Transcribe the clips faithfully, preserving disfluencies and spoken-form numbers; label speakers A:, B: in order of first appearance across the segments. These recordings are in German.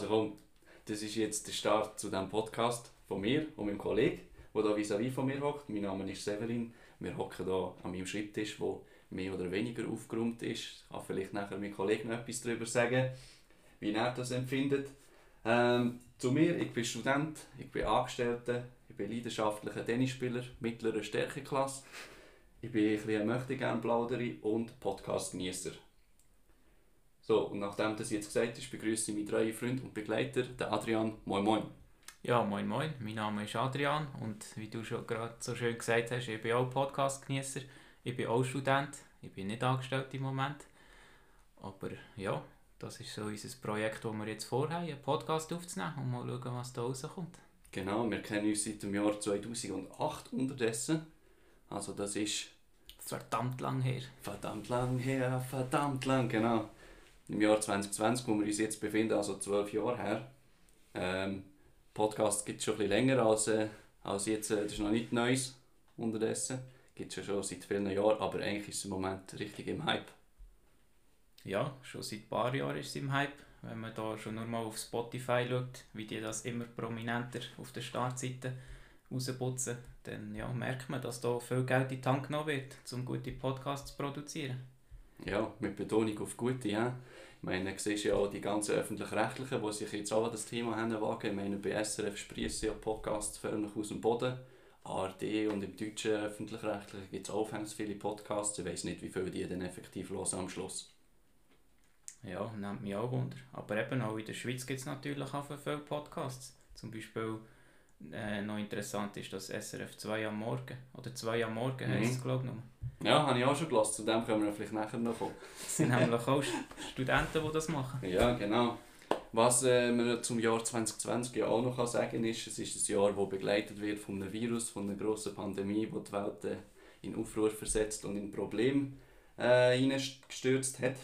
A: Also komm, das ist jetzt der Start zu diesem Podcast von mir und meinem Kollegen, der hier vis-à-vis von mir hockt. Mein Name ist Severin. Wir hocken hier an meinem Schreibtisch, der mehr oder weniger aufgeräumt ist. Ich kann vielleicht nachher mein Kollege noch etwas darüber sagen, wie er das empfindet. Ähm, zu mir, ich bin Student, ich bin Angestellter, ich bin leidenschaftlicher Tennisspieler mittlerer Stärkeklasse. Ich bin ein bisschen ein Möchtegern-Plauderer und Podcast-Genießer. So, und nachdem das jetzt gesagt ist, begrüße ich meinen treuen Freund und Begleiter, den Adrian. Moin Moin.
B: Ja, moin moin, mein Name ist Adrian und wie du schon gerade so schön gesagt hast, ich bin auch Podcast-Genießer, ich bin auch Student, ich bin nicht angestellt im Moment. Aber ja, das ist so unser Projekt, das wir jetzt vorhaben, einen Podcast aufzunehmen und mal schauen, was da rauskommt.
A: Genau, wir kennen uns seit dem Jahr zweitausendacht unterdessen. Also das ist...
B: Verdammt lang her.
A: Verdammt lang her, verdammt lang, genau. Im Jahr zwanzig zwanzig, wo wir uns jetzt befinden, also zwölf Jahre her. Ähm, Podcast gibt es schon ein bisschen länger als, äh, als jetzt, äh, das ist noch nichts Neues unterdessen. Gibt es ja schon seit vielen Jahren, aber eigentlich ist es im Moment richtig im Hype.
B: Ja, schon seit ein paar Jahren ist es im Hype. Wenn man da schon nur mal auf Spotify schaut, wie die das immer prominenter auf der Startseite rausputzen, dann ja, merkt man, dass da viel Geld in die Hand genommen wird, um gute Podcasts zu produzieren.
A: Ja, mit Betonung auf gute, ja. Ich meine, du siehst ja auch die ganzen Öffentlich-Rechtlichen, die sich jetzt alle das Thema haben wagen. Ich meine, bei S R F sprießen ja Podcasts förmlich aus dem Boden. A R D und im deutschen Öffentlich-Rechtlichen gibt es auch ganz viele Podcasts. Ich weiss nicht, wie viele die dann effektiv hören am Schluss.
B: Ja, nimmt mich auch Wunder. Aber eben auch in der Schweiz gibt es natürlich auch viele Podcasts. Zum Beispiel äh, noch interessant ist das S R F zwei am Morgen. Oder zwei am Morgen
A: Mhm.
B: heisst es, glaube ich, noch.
A: Ja, habe ich auch schon gehört. Zu dem können wir vielleicht nachher noch kommen.
B: Es sind nämlich auch Studenten, die das machen.
A: Ja, genau. Was äh, man zum Jahr zwanzig zwanzig ja auch noch kann sagen ist, es ist ein Jahr, das begleitet wird von einem Virus, von einer grossen Pandemie, die die Welt äh, in Aufruhr versetzt und in Probleme äh, hineingestürzt hat.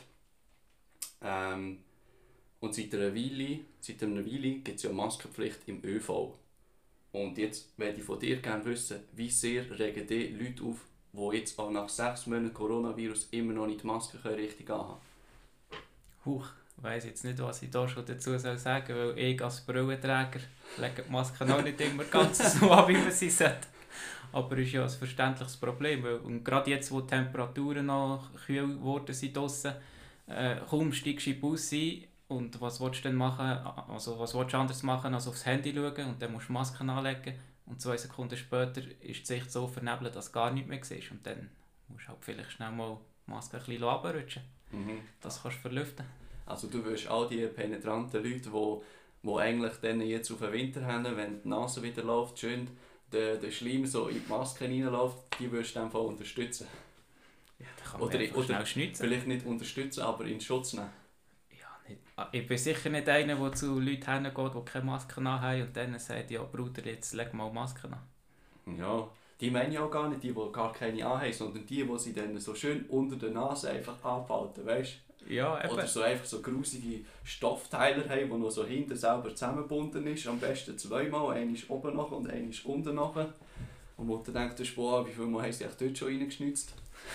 A: Ähm, und seit einer Weile, seit einer Weile gibt es ja Maskenpflicht im Ö V. Und jetzt möchte ich von dir gerne wissen, wie sehr regen die Leute auf, die jetzt auch nach sechs Monaten Coronavirus immer noch nicht die Maske richtig anhaben können?
B: Huch, ich weiss jetzt nicht, was ich da schon dazu soll sagen soll, weil ich als Brillenträger lege die Masken auch nicht immer ganz so an, wie man sie sollte. Aber es ist ja ein verständliches Problem, weil und gerade jetzt, wo die Temperaturen noch kühl geworden sind draussen, äh, kaum steigst du in den Bus ein und was willst du denn machen, also was willst du anders machen als aufs Handy schauen und dann musst du Masken anlegen und zwei Sekunden später ist die Sicht so vernebelt, dass du gar nichts mehr siehst und dann musst du halt vielleicht schnell mal die Maske ein bisschen runterrutschen.
A: Mhm.
B: Das kannst du verlüften.
A: Also du willst all die penetranten Leute, die, die eigentlich dann jetzt auf den Winter haben, wenn die Nase wieder läuft, schön der, der Schleim so in die Maske reinläuft, die willst du in dem Fall unterstützen.
B: Ja, dann kann
A: Oder,
B: man einfach
A: oder
B: schnell schnitzen.
A: vielleicht nicht unterstützen, aber in Schutz nehmen.
B: Ja, nicht. Ich bin sicher nicht einer, der zu Leuten hingeht, die keine Maske haben und dann sagt, ja Bruder, jetzt leg mal Masken an.
A: Ja, die meine ich auch gar nicht, die, die gar keine anhaben, sondern die, die sie dann so schön unter der Nase einfach abhalten, weißt du?
B: Ja, eben.
A: Oder so einfach so grusige Stoffteiler haben, die noch so hinten selber zusammengebunden ist. Am besten zweimal, einer ist oben noch und einer ist unten noch. Und wo du denkst, boah, wie viel Mal haben sie echt dort schon reingeschnitzt?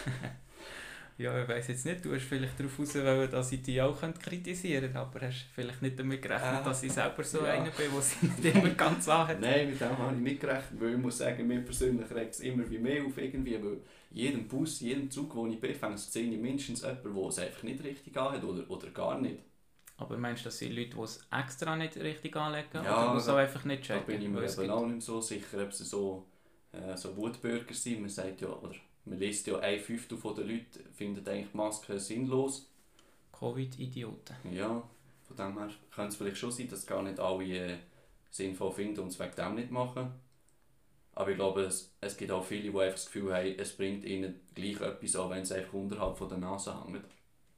B: Ja, ich weiss jetzt nicht, du hast vielleicht darauf raus wollen, dass ich dich auch kritisieren könnte, aber hast vielleicht nicht damit gerechnet,
A: Äh,
B: dass ich selber so
A: ja.
B: einer bin, der sie nicht immer ganz anhat.
A: Nein, mit dem habe ich nicht gerechnet, weil ich muss sagen, mir persönlich regt es immer wie mehr auf irgendwie, weil jedem Bus, jedem Zug, wo ich bin, fängt es sehe ich mindestens jemanden, der es einfach nicht richtig anhat oder, oder gar nicht.
B: Aber meinst du, das sind Leute, die es extra nicht richtig anlegen
A: Ja,
B: oder die es auch einfach nicht
A: Da
B: checken?
A: bin ich mir
B: Weil es
A: eben
B: gibt-
A: auch nicht mehr so sicher, ob sie so, äh, so Wutbürger sind. Man sagt ja, oder man liest ja, ein Fünftel der Leute findet eigentlich die Maske sinnlos.
B: Covid-Idioten.
A: Ja, von dem her könnte es vielleicht schon sein, dass gar nicht alle äh, sinnvoll finden und es wegen dem nicht machen. Aber ich glaube, es, es gibt auch viele, die einfach das Gefühl haben, es bringt ihnen gleich etwas an, wenn es einfach unterhalb von der Nase hängt.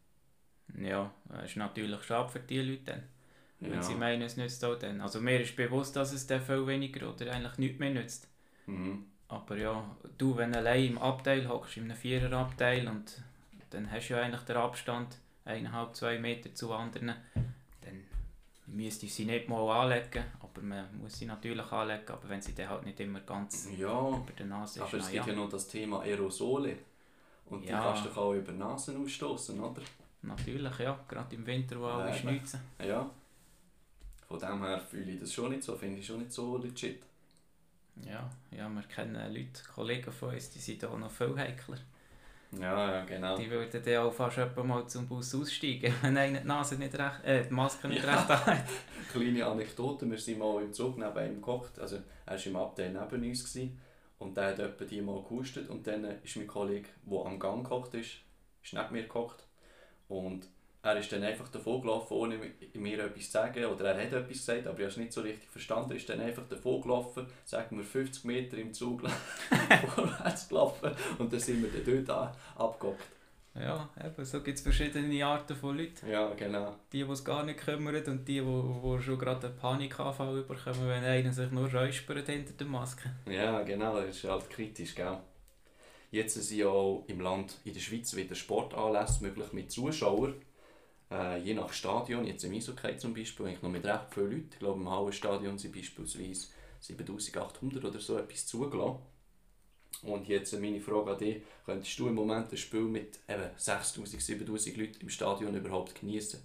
B: Ja, das ist natürlich schade für die Leute dann. Wenn
A: Ja.
B: sie meinen, es nützt auch dann. Also mir ist bewusst, dass es dann viel weniger oder eigentlich nichts mehr nützt.
A: Mhm.
B: Aber ja, du, wenn du allein im Abteil hockst, in einem Viererabteil und dann hast du ja eigentlich den Abstand, eineinhalb, zwei Meter zu anderen, dann müsste ich sie nicht mal anlegen, aber man muss sie natürlich anlegen, aber wenn sie dann halt nicht immer ganz
A: Ja,
B: über der Nase ist,
A: aber es
B: na
A: gibt ja
B: ja,
A: noch das Thema Aerosole. Und die
B: Ja.
A: kannst du doch auch über die Nasen ausstoßen, oder?
B: natürlich, ja, gerade im Winter, wo alle
A: Ja, eben.
B: schnitzen.
A: Ja. Von dem her fühle ich das schon nicht so, finde ich schon nicht so legit.
B: Ja, ja, wir kennen Leute, Kollegen von uns, die sind da noch viel heikler.
A: Ja, ja, genau.
B: Die würden dann auch fast jemand mal zum Bus aussteigen, wenn einer die Nase nicht recht, äh, die Maske nicht
A: Ja.
B: recht hat.
A: Kleine Anekdote, wir sind mal im Zug neben ihm gekocht, also er war im Abteil neben uns gewesen, und der hat etwa die mal gehustet und dann ist mein Kollege, der am Gang gekocht ist, ist neben mir gekocht und er ist dann einfach davon gelaufen, ohne mir etwas zu sagen, oder er hat etwas gesagt, aber ich habe es nicht so richtig verstanden, er ist dann einfach davon gelaufen, sagen wir fünfzig Meter im Zug vorwärts gelaufen und dann sind wir dann dort abgehockt.
B: Ja, eben, so gibt es verschiedene Arten von Leuten.
A: Ja, genau.
B: Die, die es gar nicht kümmern und die, die, die schon gerade einen Panikanfall bekommen, wenn einer sich nur räuspert hinter der Maske.
A: Ja, genau, das ist halt kritisch, gell? Jetzt sind ja auch im Land, in der Schweiz, wieder Sportanlässe möglich mit Zuschauern. Äh, je nach Stadion, jetzt im Eishockey zum Beispiel, eigentlich noch mit recht vielen Leuten. Ich glaube, im Hallenstadion sind beispielsweise siebentausendachthundert oder so etwas zugelassen. Und jetzt meine Frage an dich, könntest du im Moment ein Spiel mit eben sechstausend, siebentausend Leuten im Stadion überhaupt genießen?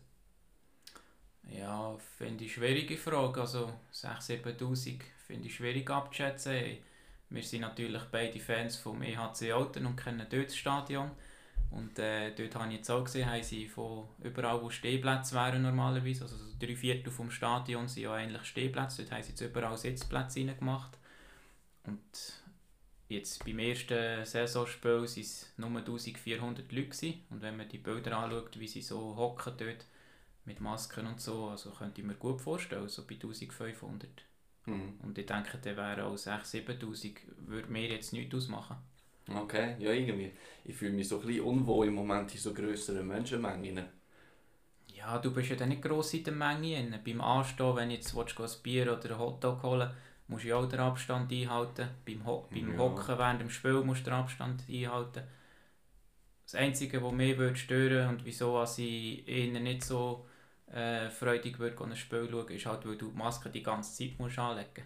B: Ja, finde ich schwierige Frage. Also sechstausend, siebentausend finde ich schwierig abzuschätzen. Wir sind natürlich beide Fans vom E H C Olten und kennen dort das Stadion. Und äh, dort habe ich jetzt auch gesehen, haben sie von überall, wo Stehplätze wären normalerweise, also so drei Viertel vom Stadion sind ja eigentlich Stehplätze, dort haben sie jetzt überall Sitzplätze reingemacht. Und jetzt beim ersten Saisonspiel waren es nur eintausendvierhundert Leute gewesen. Und wenn man die Bilder anschaut, wie sie so hocken dort mit Masken und so, also könnte ich mir gut vorstellen, so bei eintausendfünfhundert.
A: Mhm.
B: Und ich denke, dann wären auch sechstausend, siebentausend, würde mir jetzt nichts ausmachen.
A: Okay, ja irgendwie. Ich fühle mich so ein bisschen unwohl im Moment in so grösseren Menschenmengen.
B: Ja, du bist ja dann nicht gross in der Menge drin. Beim Anstehen, wenn du jetzt willst, ein Bier oder einen Hotdog holen willst, musst du ja auch den Abstand einhalten. Beim, Ho beim
A: Ja.
B: Hocken während dem Spiel musst du den Abstand einhalten. Das Einzige, was mich würde stören und wieso also ich ihnen nicht so äh, freudig würde ein Spiel schauen, ist halt, weil du die Maske die ganze Zeit musst anlegen musst.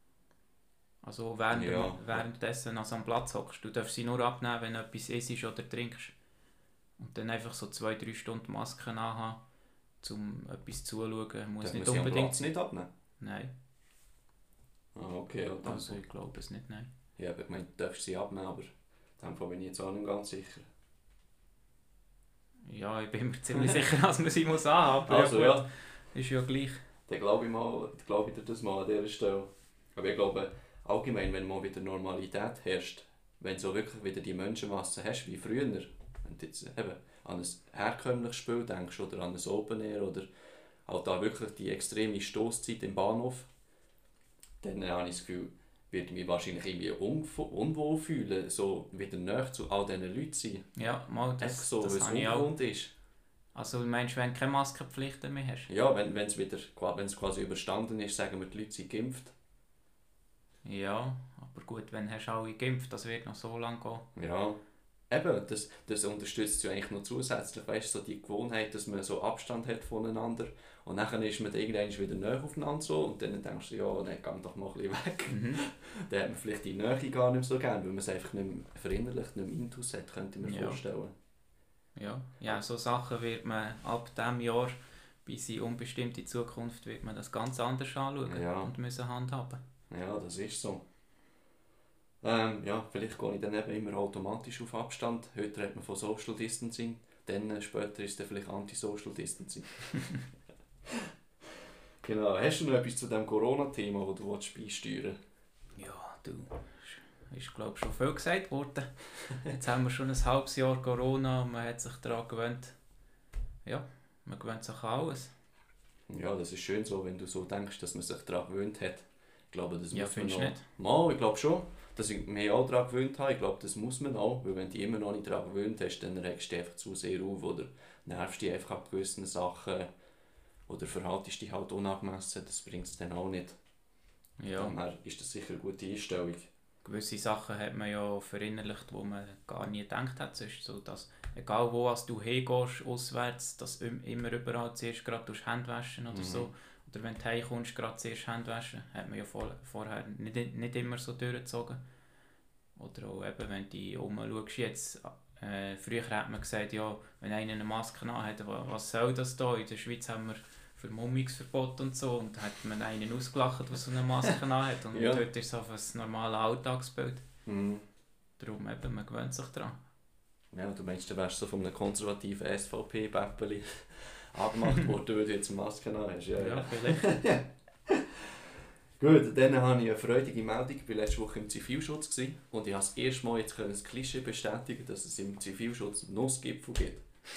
B: Also während
A: Ja.
B: dem, währenddessen also am Platz hockst. Du darfst sie nur abnehmen, wenn du etwas isst oder trinkst. Und dann einfach so zwei, drei Stunden Masken anhaben, um etwas zuzuschauen. Muss
A: Darf
B: nicht
A: man sie am
B: unbedingt
A: Platz nicht abnehmen?
B: Nein,
A: Ah, okay. Ja, dann
B: also ich glaube es nicht, nein.
A: ja, aber ich meine, du darfst sie abnehmen, aber in dem Fall bin ich jetzt auch nicht ganz sicher.
B: Ja, ich bin mir ziemlich sicher, dass man sie muss anhaben muss.
A: Also ja,
B: Ist ja gleich.
A: dann glaube ich, mal, glaube ich dir das mal an dieser Stelle. Aber ich glaube, allgemein, wenn mal wieder Normalität herrscht, wenn du so wirklich wieder die Menschenmasse hast wie früher, wenn du jetzt eben an ein herkömmliches Spiel denkst oder an ein Open Air oder halt da wirklich die extreme Stosszeit im Bahnhof, dann habe ich das Gefühl, werde ich mich wahrscheinlich irgendwie unwohl fühlen, so wieder näher zu all diesen Leuten sein.
B: Ja, mal, das,
A: Einfach so,
B: das
A: weil es
B: habe ich auch.
A: ungewohnt ist.
B: Also meinst du, wenn du keine Maskenpflicht mehr hast?
A: Ja, wenn es wieder wenn es quasi überstanden ist, sagen wir, die Leute sind geimpft.
B: Ja, aber gut, wenn hast du alle geimpft, das wird noch so lange gehen.
A: Ja, eben, das, das unterstützt ja eigentlich noch zusätzlich, weißt du, so die Gewohnheit, dass man so Abstand hat voneinander und dann ist man irgendwann wieder näher aufeinander so und dann denkst du, ja, dann geh doch mal ein bisschen weg.
B: Mhm.
A: Dann hat man vielleicht die Nähe gar nicht mehr so gerne, weil man es einfach nicht mehr verinnerlicht, nicht mehr intus hat, könnte ich mir
B: Ja.
A: vorstellen.
B: Ja. ja, so Sachen wird man ab diesem Jahr bis in unbestimmte Zukunft wird man das ganz anders anschauen
A: Ja.
B: und müssen handhaben.
A: Ja, das ist so. Ähm, ja, vielleicht gehe ich dann eben immer automatisch auf Abstand. Heute redet man von Social Distancing, dann äh, später ist es vielleicht Anti-Social Distancing. Genau, hast du noch etwas zu diesem Corona-Thema, das du beisteuern willst?
B: Ja, du, ist glaube ich schon viel gesagt worden. Jetzt haben wir schon ein halbes Jahr Corona und man hat sich daran gewöhnt. Ja, man gewöhnt sich an alles.
A: Ja, das ist schön so, wenn du so denkst, dass man sich daran gewöhnt hat. Ich glaube, das
B: Ja,
A: muss man
B: findest
A: noch...
B: du nicht?
A: Mal, ich glaube schon, dass ich mich auch daran gewöhnt habe. Ich glaube, das muss man auch, weil wenn du dich immer noch nicht daran gewöhnt hast, dann regst du dich einfach zu sehr auf oder nervst dich einfach ab gewissen Sachen oder verhaltest dich halt unangemessen. Das bringt es dann auch nicht.
B: Ja.
A: Daher ist das sicher eine gute Einstellung.
B: Gewisse Sachen hat man ja verinnerlicht, wo man gar nie gedacht hat. Sonst so, dass, egal wo als du hingehst, auswärts, dass du immer überall zuerst gerade durch Hände waschen oder
A: Mhm.
B: so. Oder wenn du heimkommst, gerade zuerst Hände waschen. Hat man ja vor, vorher nicht, nicht immer so durchgezogen. Oder auch eben, wenn du umschaust jetzt, äh, früher hat man gesagt, ja, wenn einer eine Maske anhat, was soll das da? In der Schweiz haben wir Vermummungsverbot und so. Und da hat man einen ausgelacht, der so eine Maske anhat. Und
A: Ja.
B: dort ist es einfach ein normales Alltagsbild.
A: Mhm.
B: Darum eben, man gewöhnt sich daran.
A: Ja, du meinst, du wärst so von einem konservativen S V P-Bäppeli angemacht worden, weil du jetzt eine Maske an hast. Ja,
B: Ja,
A: ja.
B: vielleicht.
A: Gut, dann habe ich eine freudige Meldung. Ich war letzte Woche im Zivilschutz gewesen, und ich habe das erste Mal jetzt das Klischee bestätigen, dass es im Zivilschutz Nussgipfel gibt.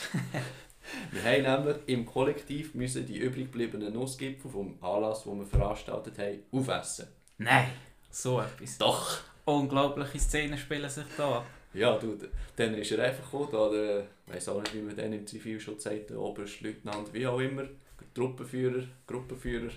A: Wir haben nämlich im Kollektiv müssen die übrig gebliebenen Nussgipfel vom Anlass, den wir veranstaltet haben, aufessen.
B: Nein, so etwas.
A: Doch!
B: Unglaubliche Szenen spielen sich da ab.
A: Ja, du, dann ist er einfach gekommen, da der, ich weiss auch nicht, wie man den im Zivilschutz sagt, der Oberstleutnant, wie auch immer, Truppenführer, Gruppenführer.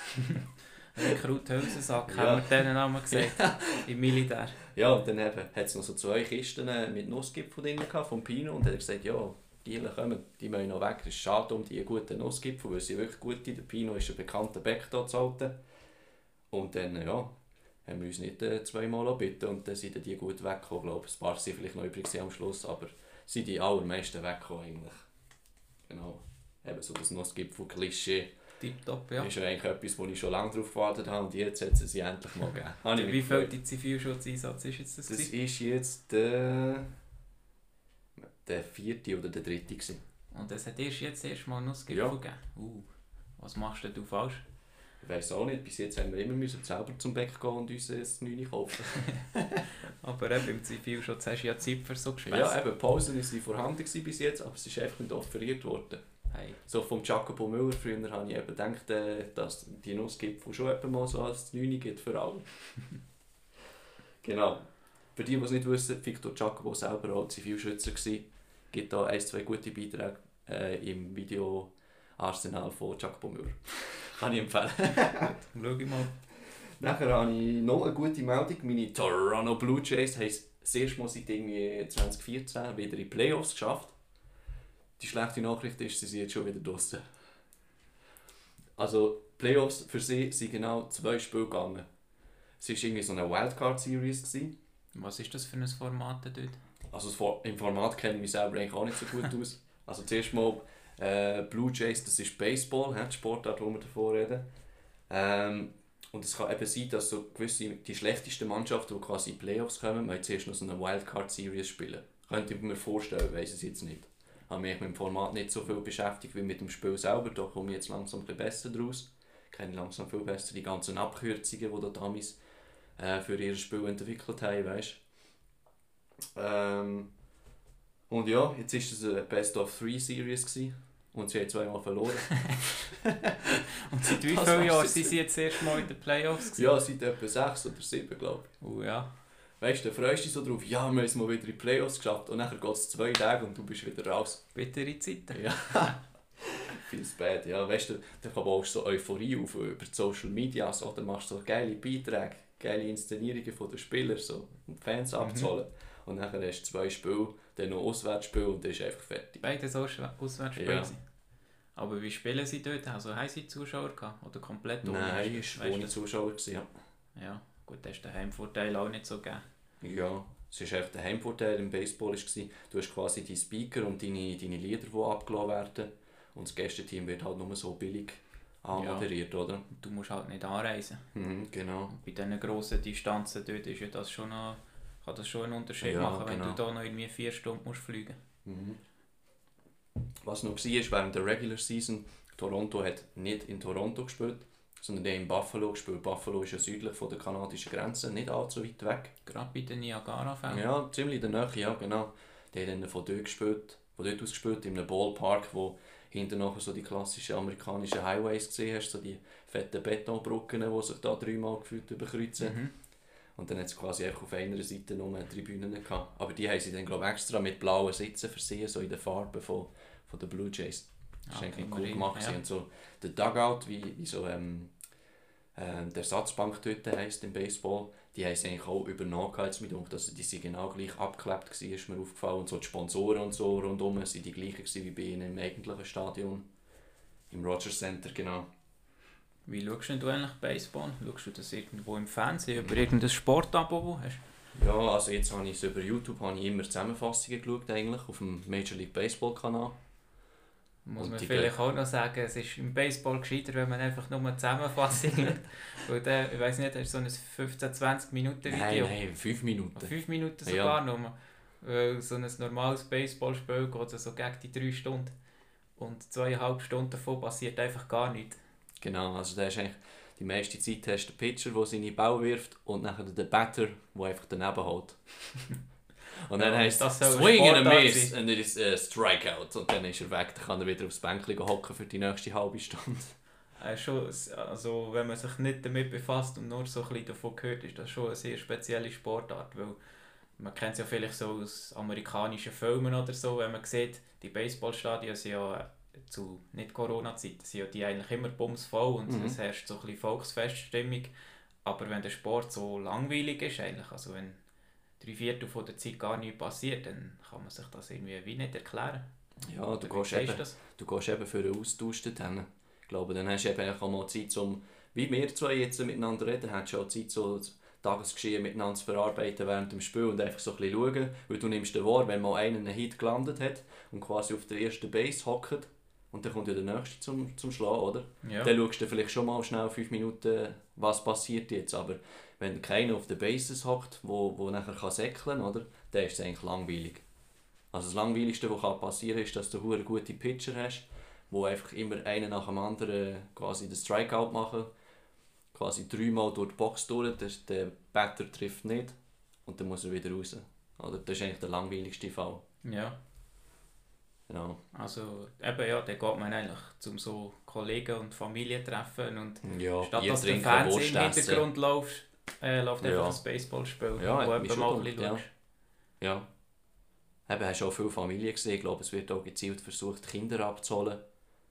B: Rekruthülsensack,
A: Ja.
B: haben wir denen einmal gesagt, im Militär.
A: Ja, und dann hat es noch so zwei Kisten mit Nussgipfel drin gehabt, vom Pino, und dann hat er gesagt, ja, die kommen, die müssen noch weg, es ist schade um die guten Nussgipfel, weil sie wirklich gut sind. Der Pino ist ein bekannter Bäck hier zu halten. Und dann, ja, haben wir uns nicht äh, zweimal bitten, und dann sind die gut weggekommen, glaube ich. Ein paar sind vielleicht noch übrig am Schluss, aber sind die allermeisten weggekommen eigentlich. Genau, eben so das Nussgipfel-Klischee.
B: Tipptopp, ja.
A: Das ist ja eigentlich etwas, wo ich schon lange darauf gewartet habe, und jetzt hat es sie endlich mal gegeben. Habe ich
B: Wie
A: mich
B: viel
A: gefreut.
B: die Zivilschutzeinsatz ist jetzt das?
A: Das
B: gewesen?
A: ist jetzt der, der vierte oder der dritte gewesen.
B: Und es hat erst jetzt erst mal Nussgipfel
A: Ja.
B: gegeben. Uh, was machst denn du falsch?
A: Ich weiss auch nicht, bis jetzt haben wir immer müssen selber zum Bäck gehen und uns ein neun kaufen.
B: Aber eben im Zivilschutz hast du ja Zeit für so Gespässe.
A: Ja, eben, Pausen waren vorhanden gewesen bis jetzt, aber es ist einfach nicht offeriert worden.
B: Hey.
A: So vom Jacopo Müller früher habe ich eben gedacht, äh, dass die Nussgipfel schon etwa mal so als neun gibt für alle. Genau. Für die, die es nicht wissen, Victor Jacopo selber auch Zivilschützer gewesen, gibt da ein, zwei gute Beiträge äh, im Video-Arsenal von Jacopo Müller. Kann ich empfehlen.
B: Schau ich mal.
A: Nachher habe ich noch eine gute Meldung. Meine Toronto Blue Jays haben es das erste Mal seit irgendwie zwanzig vierzehn wieder in die Playoffs geschafft. Die schlechte Nachricht ist, sie sind jetzt schon wieder draussen. Also, Playoffs für sie sind genau zwei Spiele gegangen. Es war irgendwie so eine Wildcard-Series gewesen.
B: Was ist das für ein Format dort?
A: Also das For- im Format kenne ich mich selber eigentlich auch nicht so gut aus. Also zuerst mal äh, Blue Jays, das ist Baseball, he, die Sportart, wo wir davor reden. Ähm, und es kann eben sein, dass so gewisse, die schlechtesten Mannschaften, die quasi in die Playoffs kommen, müssen zuerst noch so eine Wildcard-Series spielen. Könnte ich mir vorstellen, weiss es jetzt nicht. Ich habe mich mit dem Format nicht so viel beschäftigt wie mit dem Spiel selber, da komme ich jetzt langsam ein bisschen besser draus. Ich kenne langsam viel besser die ganzen Abkürzungen, die die Amis äh, für ihr Spiel entwickelt haben, weißt. Ähm, und ja, jetzt war es eine Best-of-Three-Series gewesen, und sie haben zweimal verloren.
B: Und seit wie
A: Das
B: vielen
A: war's
B: Jahren
A: jetzt.
B: sind sie jetzt erst mal in den Playoffs gewesen?
A: Ja, seit etwa sechs oder sieben, glaube ich.
B: Oh ja.
A: Weißt du, da freust du dich so drauf, ja, wir haben es mal wieder in die Playoffs geschafft, und nachher geht es zwei Tage und du bist wieder raus.
B: Bittere Zeiten.
A: Ja, feels bad, ja. Weißt du, da baust du so Euphorie auf über die Social Media, so, oder machst so geile Beiträge, geile Inszenierungen von den Spielern, so, um die Fans
B: Mhm.
A: abzuholen. Und nachher hast du zwei Spiele, dann noch Auswärtsspiel, und dann ist einfach fertig.
B: Beide so Auswärtsspiele.
A: Ja.
B: gewesen. Aber wie spielen sie dort? Also haben sie Zuschauer gehabt? Oder komplett ohne?
A: Nein, es war
B: Weißt
A: ohne
B: du?
A: Zuschauer gewesen, ja.
B: Ja, gut, das ist der Heimvorteil auch nicht so gegeben.
A: Ja, es war echt der Heimvorteil im Baseball. War, du hast quasi die Speaker und deine, deine Lieder, die abgelassen werden. Und das Gästeteam wird halt nur so billig anmoderiert, oder?
B: Du musst halt nicht anreisen.
A: Mhm, genau.
B: Bei diesen grossen Distanzen dort ist ja das schon noch, kann das schon einen Unterschied
A: Ja,
B: machen, wenn
A: genau.
B: du da noch irgendwie vier Stunden musst fliegen
A: Mhm. Was noch war, ist während der Regular Season, Toronto hat nicht in Toronto gespielt, sondern die haben in Buffalo gespielt. Buffalo ist ja südlich von der kanadischen Grenze, nicht allzu weit weg.
B: Gerade bei den Niagara-Fällen.
A: Ja, ziemlich in der Nähe, ja genau. Die haben dann von dort gespielt, von dort aus gespielt, in einem Ballpark, wo hinter nachher so die klassischen amerikanischen Highways gesehen hast, so die fetten Betonbrücken, die sich da dreimal gefühlt überkreuzen.
B: Mhm.
A: Und dann hat es quasi einfach auf einer Seite nur Tribünen gehabt. Aber die haben sie dann, glaube ich, extra mit blauen Sitzen versehen, so in den Farben von, von den Blue Jays. Das war
B: Ah,
A: eigentlich cool
B: immerhin,
A: gemacht.
B: ja.
A: Und so der Dugout, wie, wie so ähm, äh, der Ersatzbank dort heisst im Baseball, die haben sie eigentlich auch übernommen, jetzt mit uns, dass die sind genau gleich abgeklebt gewesen, ist mir aufgefallen. Und so die Sponsoren und so rundherum sind die gleichen gewesen wie bei ihnen im eigentlichen Stadion. Im Rogers Center, genau.
B: Wie schaust denn du eigentlich Baseball? Schaust du das irgendwo im Fernsehen, über irgendein Sportabo, das hast?
A: Ja, also jetzt habe ich es über YouTube habe ich immer Zusammenfassungen geschaut, eigentlich, auf dem Major League Baseball Kanal.
B: Muss
A: Und
B: man
A: die
B: vielleicht auch noch sagen, es ist im Baseball gescheiter, wenn man einfach nur eine Zusammenfassung schaut. Weil der, ich weiss nicht, das ist so ein fünfzehn bis zwanzig Minuten
A: Video.
B: Video.
A: Nein, nein, fünf Minuten.
B: fünf Minuten
A: Ja.
B: sogar nur. Weil so ein normales Baseballspiel geht so gegen die drei Stunden. Und zweieinhalb Stunden davon passiert einfach gar nichts.
A: Genau, also da ist eigentlich die meiste Zeit hast du den Pitcher, der seine Ball wirft und nachher den Batter, der einfach daneben hält. Und dann
B: Ja,
A: heisst
B: das
A: es
B: soll
A: Swing and a
B: Sportart
A: Miss
B: sein.
A: und dann ist es Strikeout. Und dann ist er weg, dann kann er wieder aufs Bänkchen hocken für die nächste halbe Stunde.
B: Äh, schon, also, wenn man sich nicht damit befasst und nur so ein bisschen davon hört, ist das schon eine sehr spezielle Sportart. Weil man kennt es ja vielleicht so aus amerikanischen Filmen oder so, wenn man sieht, die Baseballstadien sind ja zu Nicht-Corona-Zeiten sind ja die eigentlich immer bumsvoll und
A: Mhm.
B: es herrscht so ein bisschen Volksfeststimmung. Aber wenn der Sport so langweilig ist, eigentlich, also wenn drei Viertel von der Zeit gar nichts passiert, dann kann man sich das irgendwie wie nicht erklären.
A: Ja, du
B: Oder wie
A: gehst,
B: siehst du
A: eben,
B: das?
A: du gehst eben für einen Austausch dorthin. Ich glaube, dann hast du eben auch mal Zeit, um, wie wir zwei jetzt miteinander reden, hast du auch Zeit, so das Tagesgeschehen miteinander zu verarbeiten während dem Spiel und einfach so ein bisschen schauen. Weil du nimmst den wahr, wenn mal einer einen Hit gelandet hat und quasi auf der ersten Base hockt und dann kommt ja der Nächste zum, zum Schlagen, oder?
B: Ja.
A: Dann schaust du vielleicht schon mal schnell fünf Minuten, was passiert jetzt. Aber wenn keiner auf den Bases hockt, wo, wo nachher kann säckeln kann, oder, dann ist es eigentlich langweilig. Also das Langweiligste, was passieren kann, ist, dass du einen guten Pitcher hast, wo einfach immer einen nach dem anderen quasi den Strikeout machen. Quasi dreimal durch die Box durch, der, der Batter trifft nicht und dann muss er wieder raus. Oder? Das ist eigentlich der langweiligste Fall.
B: Ja.
A: Genau.
B: Also eben ja, dann geht man eigentlich zum so Kollegen und Familie treffen und
A: Ja,
B: statt
A: Bier
B: dass der
A: trinken,
B: Fernsehen
A: Wurst
B: im
A: essen.
B: Hintergrund läuft, äh, läuft einfach
A: Ja.
B: ein Baseballspiel,
A: Ja,
B: wo
A: hat mich
B: du mal
A: schon
B: ein bisschen
A: gedacht,
B: schaust.
A: Ja. Eben, hast du auch viele Familien gesehen. Ich glaube, es wird auch gezielt versucht, die Kinder abzuholen.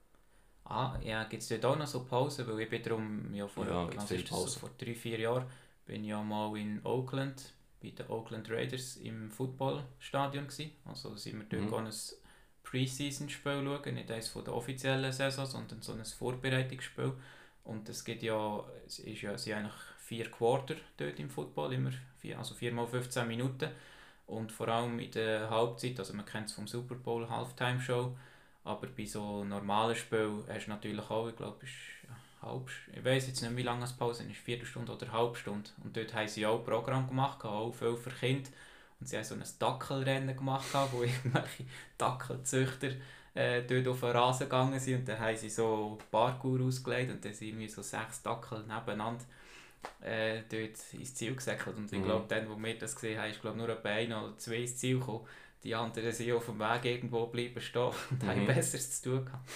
B: Ah, ja, gibt es dort auch noch so Pausen, weil ich bin darum, ja, vor,
A: Ja,
B: etwa-
A: gibt's
B: was
A: viele
B: ist das, so,
A: Pausen.
B: vor drei, vier Jahren bin ich ja mal in Oakland, bei den Oakland Raiders im Footballstadion gsi. Also sind wir dort
A: Mhm.
B: mhm. ein Preseason-Spiel schauen, nicht eines von der offiziellen Saison, sondern so ein Vorbereitungsspiel. Und es gibt ja, es ist ja, es sind eigentlich vier Quarter dort im Football, immer vier, also vier mal fünfzehn Minuten. Und vor allem in der Halbzeit, also man kennt es vom Super Bowl Halftime Show, aber bei so normalen Spielen hast du natürlich auch, ich glaube, es ist halb, ich weiß jetzt nicht, wie lange es Pause ist, Viertelstunde oder eine halbe Stunde. Und dort haben sie auch ein Programm gemacht, auch viel für Kinder. Und sie haben so ein Dackelrennen gemacht, wo irgendwelche Dackelzüchter äh, dort auf den Rasen gegangen sind. Und dann haben sie so Parkour ausgelegt und dann sind irgendwie so sechs Dackel nebeneinander äh, dort ins Ziel gesäckelt. Und ich
A: Mhm.
B: glaube, dann, wo wir das gesehen haben, ist glaube nur etwa ein oder zwei ins Ziel gekommen. Die anderen sind auf dem Weg irgendwo bleiben stehen und
A: Mhm.
B: haben Besseres zu tun gehabt.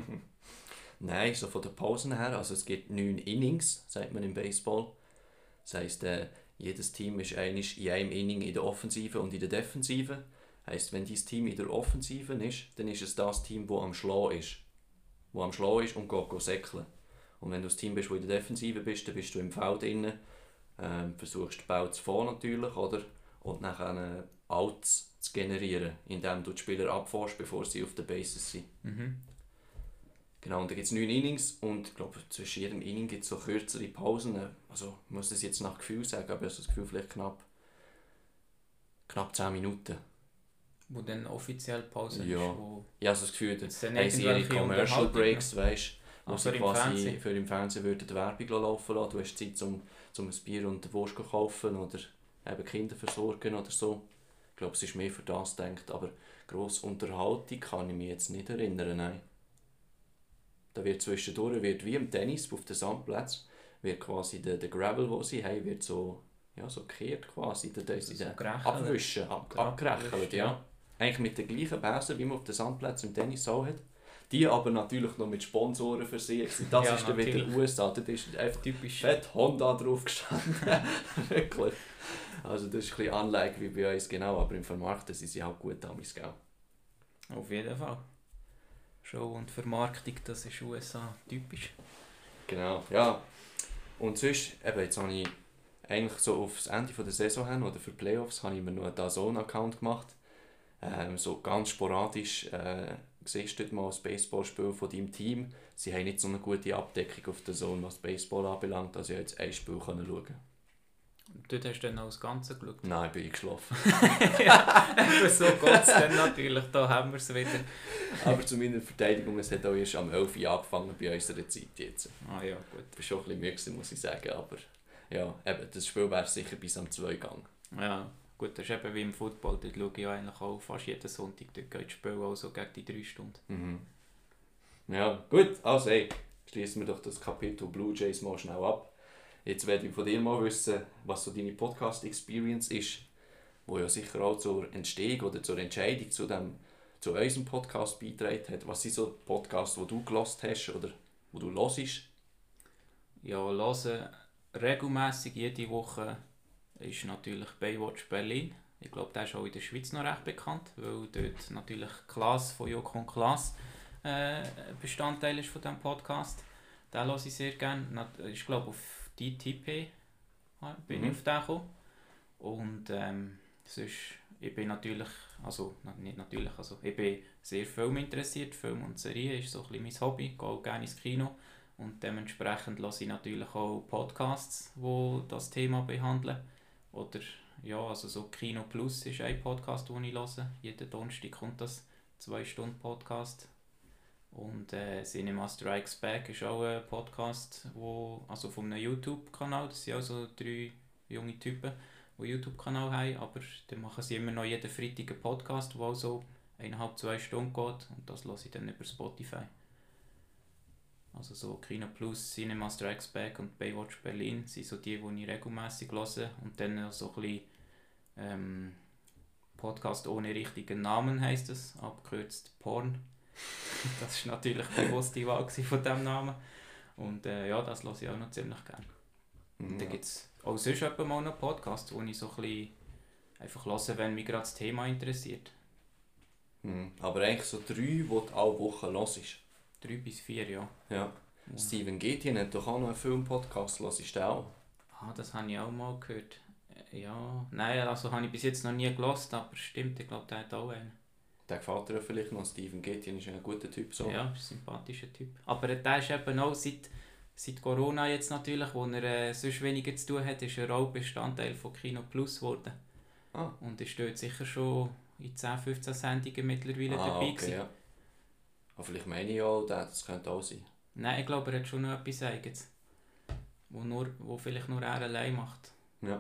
A: Nein, so von den Pausen her, also es gibt neun Innings, sagt man im Baseball. Das heisst, äh, jedes Team ist eigentlich in einem Inning in der Offensive und in der Defensive. Heisst, wenn dein Team in der Offensive ist, dann ist es das Team, das am Schlagen ist. Wo am Schlagen ist und geht, geht säckeln. Und wenn du das Team bist, das in der Defensive bist, dann bist du im Feld innen, ähm, versuchst den Ball zu fahren natürlich, oder? Und dann äh, Outs zu generieren, indem du die Spieler abfährst, bevor sie auf der Bases sind.
B: Mhm.
A: Genau, und da gibt es neun Innings und ich glaube, zwischen jedem Inning gibt es so kürzere Pausen. Also ich muss das jetzt nach Gefühl sagen, aber ich habe das Gefühl, vielleicht knapp, knapp zehn Minuten.
B: Wo dann offiziell Pause
A: Ja.
B: ist. Wo
A: Ich habe so das Gefühl,
B: Jetzt
A: dass
B: sind
A: haben sie ihre
B: irgendwelche
A: Commercial
B: Unterhaltung,
A: Breaks, weißt, wo
B: Ah,
A: sie
B: für im
A: quasi
B: Fernsehen.
A: für im Fernsehen würden die Werbung laufen lassen. Du hast Zeit, um, um ein Bier und eine Wurst zu kaufen oder eben Kinder versorgen oder so. Ich glaube, es ist mehr für das gedacht, aber grosse Unterhaltung kann ich mich jetzt nicht erinnern, nein. Da wird zwischendurch, wird wie im Tennis auf den Sandplatz, wird quasi der, der Gravel, den sie haben, wird so, ja, so gekehrt quasi, da tun sie
B: so
A: den
B: gerechelt.
A: abwischen, ab, abgerechelt,
B: Abgewischt,
A: ja.
B: ja.
A: Eigentlich mit den gleichen Besen, wie man auf den Sandplatz im Tennis auch hat. Die aber natürlich noch mit Sponsoren versehen. Das
B: Ja,
A: ist dann wieder
B: natürlich.
A: U S A, dort ist einfach
B: Typisch.
A: fett Honda drauf gestanden. Wirklich. Also das ist ein bisschen unlike wie bei uns, genau, aber im Vermarkten sind sie auch gut damals, gell?
B: Auf jeden Fall. Show und Vermarktung, das ist U S A typisch.
A: Genau, ja. Und sonst, eben, jetzt habe ich eigentlich so aufs Ende der Saison hin, oder für die Playoffs, habe ich mir noch einen DAZN-Account gemacht. Ähm, so ganz sporadisch äh, siehst du dort mal ein Baseballspiel von deinem Team. Sie haben nicht so eine gute Abdeckung auf der Zone, was Baseball anbelangt, also ich konnte jetzt ein Spiel schauen.
B: Dort hast du dann auch das Ganze geschaut?
A: Nein, ich bin eingeschlafen.
B: Ja, eben so geht es dann natürlich, da haben wir es wieder.
A: Aber zu meiner Verteidigung, es hat auch erst am elf Uhr angefangen bei unserer Zeit jetzt.
B: Ah ja, gut.
A: Ich war schon ein bisschen müde gewesen, muss ich sagen, aber ja, eben, das Spiel wäre sicher bis am zwei gegangen.
B: Ja, gut, das ist eben wie im Football, dort schaue ich ja eigentlich auch fast jeden Sonntag, dort geht das Spiel auch so gegen die drei Stunden.
A: Mhm. Ja, gut, also hey, schließen wir doch das Kapitel Blue Jays mal schnell ab. Jetzt werde ich von dir mal wissen, was so deine Podcast-Experience ist, wo ja sicher auch zur Entstehung oder zur Entscheidung zu, dem, zu unserem Podcast beigetragen hat. Was sind so die Podcasts, die du gehört hast oder die du hörst?
B: Ja, hören regelmässig jede Woche ist natürlich Baywatch Berlin. Ich glaube, der ist auch in der Schweiz noch recht bekannt, weil dort natürlich Klaas von Joko und Klaas äh, Bestandteil ist von diesem Podcast. Den höre ich sehr gerne. Ich glaube, auf die T P bin
A: Mhm.
B: ich auf den gekommen. Und ähm, sonst, ich bin natürlich, also nicht natürlich, also ich bin sehr Film interessiert. Film und Serien ist so ein bisschen mein Hobby. Ich gehe auch gerne ins Kino. Und dementsprechend höre ich natürlich auch Podcasts, die das Thema behandeln. Oder ja, also so Kino Plus ist ein Podcast, den ich höre. Jeden Donnerstag kommt das, zwei Stunden Podcast. Und äh, Cinema Strikes Back ist auch ein Podcast, wo, also von einem YouTube-Kanal. Das sind auch so drei junge Typen, die einen YouTube-Kanal haben. Aber dann machen sie immer noch jeden Freitag einen Podcast, der auch so eineinhalb, zwei Stunden geht. Und das höre ich dann über Spotify. Also so Kino Plus, Cinema Strikes Back und Baywatch Berlin sind so die, die ich regelmässig höre. Und dann so ein bisschen ähm, Podcast ohne richtigen Namen heisst es, abgekürzt Porn. Das war natürlich bewusst die Wahl von diesem Namen. Und äh, ja, das höre ich auch noch ziemlich gerne. Und
A: Mhm.
B: dann gibt es auch sonst etwa mal noch Podcasts, wo ich so ein bisschen einfach höre, wenn mich gerade das Thema interessiert.
A: Mhm. Aber eigentlich so drei, die du alle Wochen hörst.
B: Drei bis vier, ja.
A: Ja.
B: Ja.
A: Stephen Gethin hat doch auch noch einen Film-Podcast, hörst du den auch?
B: Ah, das habe ich auch mal gehört. Äh, Ja, nein, also habe ich bis jetzt noch nie gehört, aber stimmt, ich glaube, der hat auch einen.
A: Der gefällt dir vielleicht noch. Stephen Gethin ist ein guter Typ. So.
B: Ja, ist ein sympathischer Typ. Aber der ist eben auch seit, seit Corona jetzt natürlich, wo er äh, sonst weniger zu tun hat, ist er auch Bestandteil von Kino Plus geworden.
A: Ah.
B: Und ist dort sicher schon in zehn, fünfzehn Sendungen mittlerweile
A: Ah,
B: dabei
A: okay,
B: gewesen.
A: ja. Aber vielleicht meine ich auch, das könnte auch sein.
B: Nein, ich glaube, er hat schon noch etwas Eigenes, wo, nur, wo vielleicht nur er allein macht.
A: Ja.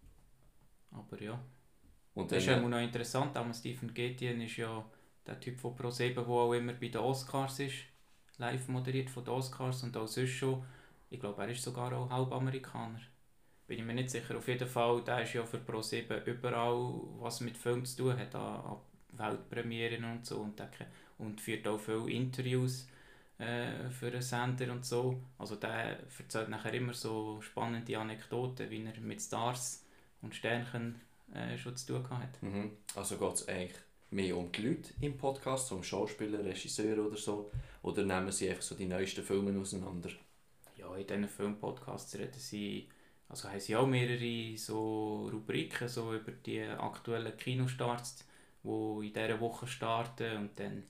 B: Aber ja.
A: Und
B: Das ist
A: dann,
B: auch noch interessant, aber Stephen Gethin ist ja der Typ von ProSieben, der auch immer bei den Oscars ist, live moderiert von den Oscars und auch sonst schon. Ich glaube, er ist sogar auch halb Amerikaner. Bin ich mir nicht sicher. Auf jeden Fall, der ist ja für ProSieben überall, was mit Film zu tun hat, an, an Weltpremieren und so. Und, der, und führt auch viele Interviews äh, für einen Sender und so. Also der erzählt nachher immer so spannende Anekdoten, wie er mit Stars und Sternchen äh, schon zu tun hat.
A: mhm. Also geht es eigentlich mehr um die Leute im Podcast, um Schauspieler, Regisseure oder so? Oder nehmen sie einfach so die neuesten Filme auseinander?
B: Ja, in diesen Filmpodcasts reden sie, also haben sie auch mehrere so Rubriken so über die aktuellen Kinostarts, die in dieser Woche starten, und dann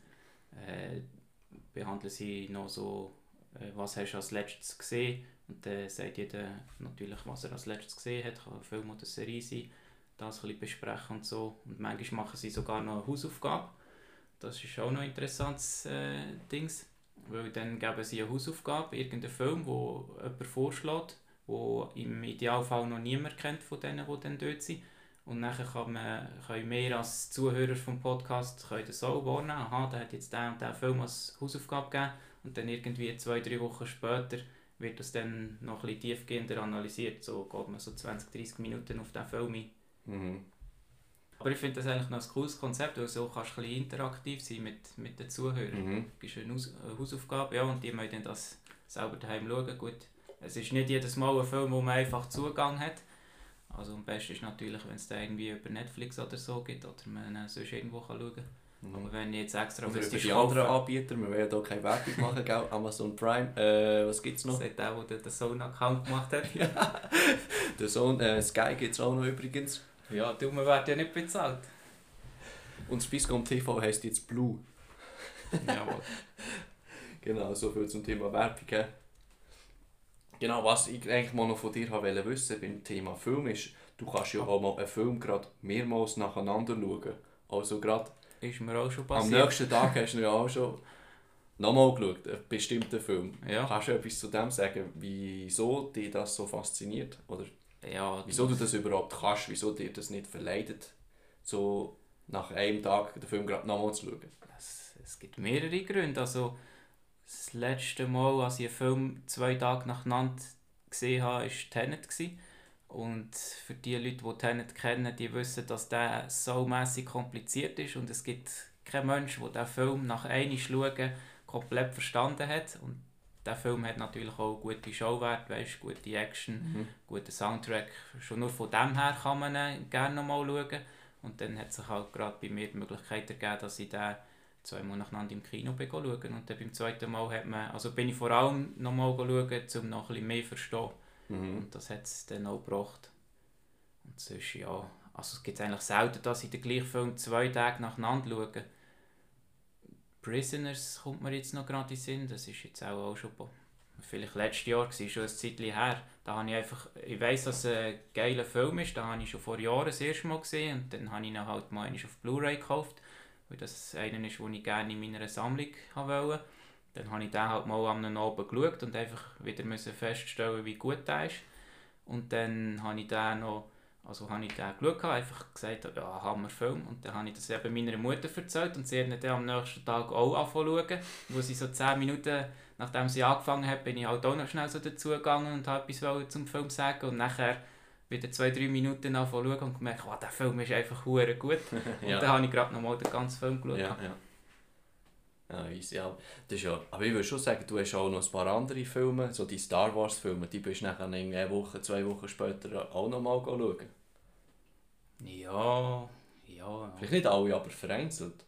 B: äh, behandeln sie noch so, äh, was hast du als letztes gesehen, und dann sagt jeder natürlich, was er als letztes gesehen hat, kann ein Film oder eine Serie sein, das ein bisschen besprechen und so. Und manchmal machen sie sogar noch eine Hausaufgabe, das ist auch noch ein interessantes äh, Dings. Weil dann geben sie eine Hausaufgabe, irgendeinen Film, wo jemand vorschlägt, den im Idealfall noch niemand kennt von denen, die dann dort sind. Und dann kann man, können wir als Zuhörer vom Podcast können das auch wahrnehmen. Aha, der hat jetzt den und den Film als Hausaufgabe gegeben. Und dann irgendwie zwei, drei Wochen später wird das dann noch ein bisschen tiefgehender analysiert. So geht man so zwanzig, dreissig Minuten auf diesen Film ein.
A: Mhm.
B: Aber ich finde das eigentlich noch ein cooles Konzept, weil so kannst du ein bisschen interaktiv sein mit, mit den Zuhörern.
A: Mhm.
B: Du gibst eine, Haus eine Hausaufgabe, ja, und die müssen dann das selber daheim schauen. Gut, es ist nicht jedes Mal ein Film, wo man einfach Zugang hat. Also am besten ist natürlich, wenn es da irgendwie über Netflix oder so gibt oder man ihn sonst irgendwo kann schauen kann.
A: Mhm.
B: Aber wenn ich jetzt extra
A: Oder über
B: müsste
A: die anderen Anbieter, wir wollen ja hier keine Werbung machen, gell? Amazon Prime, äh, was gibt es noch?
B: Das hat der, der den Zone-Account gemacht hat.
A: Ja, der Sohn, äh, Sky gibt es auch noch übrigens.
B: Ja, du, man wird ja nicht bezahlt.
A: Und Swisscom T V heisst jetzt Blue.
B: Jawohl.
A: Genau, so viel zum Thema Werbung. He? Genau, was ich eigentlich mal noch von dir wollte wissen beim Thema Film ist, du kannst ja auch mal einen Film gerade mehrmals nacheinander schauen. Also gerade
B: Ist mir auch schon
A: am
B: passiert.
A: nächsten Tag hast du ihn ja auch schon nochmal geschaut, einen bestimmten Film.
B: Ja.
A: Kannst du etwas zu dem sagen, wieso dich das so fasziniert? Oder
B: Ja,
A: wieso du das überhaupt kannst, wieso dir das nicht verleidet, so nach einem Tag den Film gerade nochmal zu schauen?
B: Es, es gibt mehrere Gründe. Also, das letzte Mal, als ich einen Film zwei Tage nacheinander gesehen habe, war Tenet. Und für die Leute, die Tenet kennen, die wissen, dass der so mässig kompliziert ist und es gibt keinen Menschen, der diesen Film nach einmal schauen komplett verstanden hat. Und der Film hat natürlich auch gute Showwerte, weißt, gute Action,
A: Mhm.
B: guten Soundtrack. Schon nur von dem her kann man ihn gerne nochmal schauen. Und dann hat sich halt gerade bei mir die Möglichkeit ergeben, dass ich den zweimal nacheinander im Kino schauen. Und dann beim zweiten Mal hat man, also bin ich vor allem nochmal schauen, um noch ein bisschen mehr zu verstehen.
A: Mhm.
B: Und das hat es dann auch gebracht. Und sonst, ja, also es gibt eigentlich selten, dass ich den gleichen Film zwei Tage nacheinander schaue. Prisoners kommt mir jetzt noch gerade in den Sinn, das ist jetzt auch, auch schon vielleicht letztes Jahr, war schon ein Zeitchen her. Da habe ich einfach, ich weiss, dass es ein geiler Film ist, da habe ich schon vor Jahren das erste Mal gesehen und dann habe ich ihn halt mal auf Blu-ray gekauft, weil das einer ist, den ich gerne in meiner Sammlung wollte. Dann habe ich den halt mal am Abend geschaut und einfach wieder feststellen, wie gut der ist. Und dann habe ich den noch, also habe ich den geschaut, einfach gesagt, ja, Hammerfilm. Und dann habe ich das eben meiner Mutter erzählt und sie hat ihn dann am nächsten Tag auch angefangen zu schauen. Wo sie so zehn Minuten, nachdem sie angefangen hat, bin ich halt auch noch schnell so dazugegangen und habe etwas zum Film sagen. Und nachher wieder zwei, drei Minuten angefangen zu schauen und gemerkt, oh, der Film ist einfach verdammt gut. Und
A: Ja.
B: dann habe ich gerade nochmal den ganzen Film geschaut.
A: Ja, ja. Ja, easy, ja. Das ist ja. Aber ich würde schon sagen, du hast auch noch ein paar andere Filme, so die Star Wars Filme, die bist du nachher eine Woche, zwei Wochen später auch noch mal schauen.
B: Ja, ja.
A: Vielleicht nicht alle, aber vereinzelt.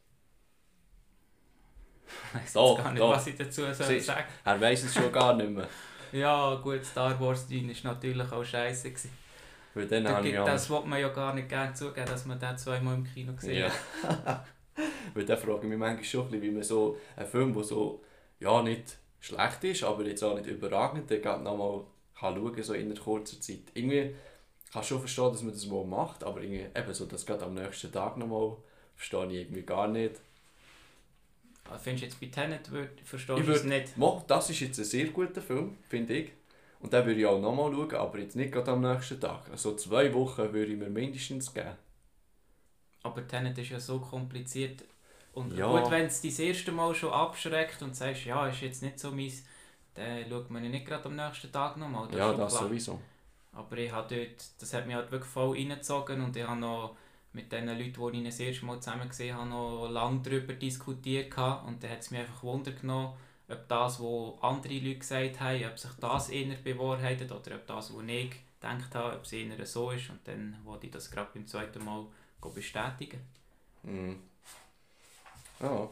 B: Ich weiß
A: Doch,
B: jetzt gar nicht,
A: doch.
B: was ich dazu soll
A: Siehst-
B: sagen.
A: Er weiss es schon gar nicht mehr.
B: Ja, gut, Star Wars neun war natürlich auch scheiße. gewesen.
A: Weil dann
B: Da
A: habe ich
B: gibt,
A: ja...
B: das will man ja gar nicht gerne zugeben, dass man den zweimal im Kino gesehen
A: Ja.
B: hat.
A: Weil dann frage ich mich manchmal schon ein bisschen, wie man so einen Film, der so, ja, nicht schlecht ist, aber jetzt auch nicht überragend, den gerade nochmal kann schauen, so in einer kurzen Zeit. Irgendwie kann ich schon verstehen, dass man das mal macht, aber irgendwie, eben so, das gerade am nächsten Tag nochmal, verstehe ich irgendwie gar nicht.
B: Also findest du jetzt bei Tenet, würd- verstehst
A: Ich
B: du es
A: würd-
B: nicht?
A: Mo, das ist jetzt ein sehr guter Film, finde ich. Und den würde ich auch nochmal schauen, aber jetzt nicht gerade am nächsten Tag. Also zwei Wochen würde ich mir mindestens geben.
B: Aber Tenet ist ja so kompliziert. Und
A: Ja.
B: gut, wenn es dich das erste Mal schon abschreckt und sagst, ja, ist jetzt nicht so meins, dann schaut man ihn nicht gerade am nächsten Tag nochmal. Das ist
A: Ja,
B: schon
A: das
B: klar.
A: sowieso.
B: Aber ich habe dort, das hat mich halt wirklich voll reingezogen und ich habe noch mit den Leuten, die ich das erste Mal zusammen gesehen habe, noch lange darüber diskutiert gehabt. Und dann hat es mich einfach Wunder genommen, ob das, was andere Leute gesagt haben, ob sich das eher bewahrheitet oder ob das, was ich gedacht habe, ob es eher so ist. Und dann wollte ich das gerade beim zweiten Mal bestätigen.
A: Mhm. Ja.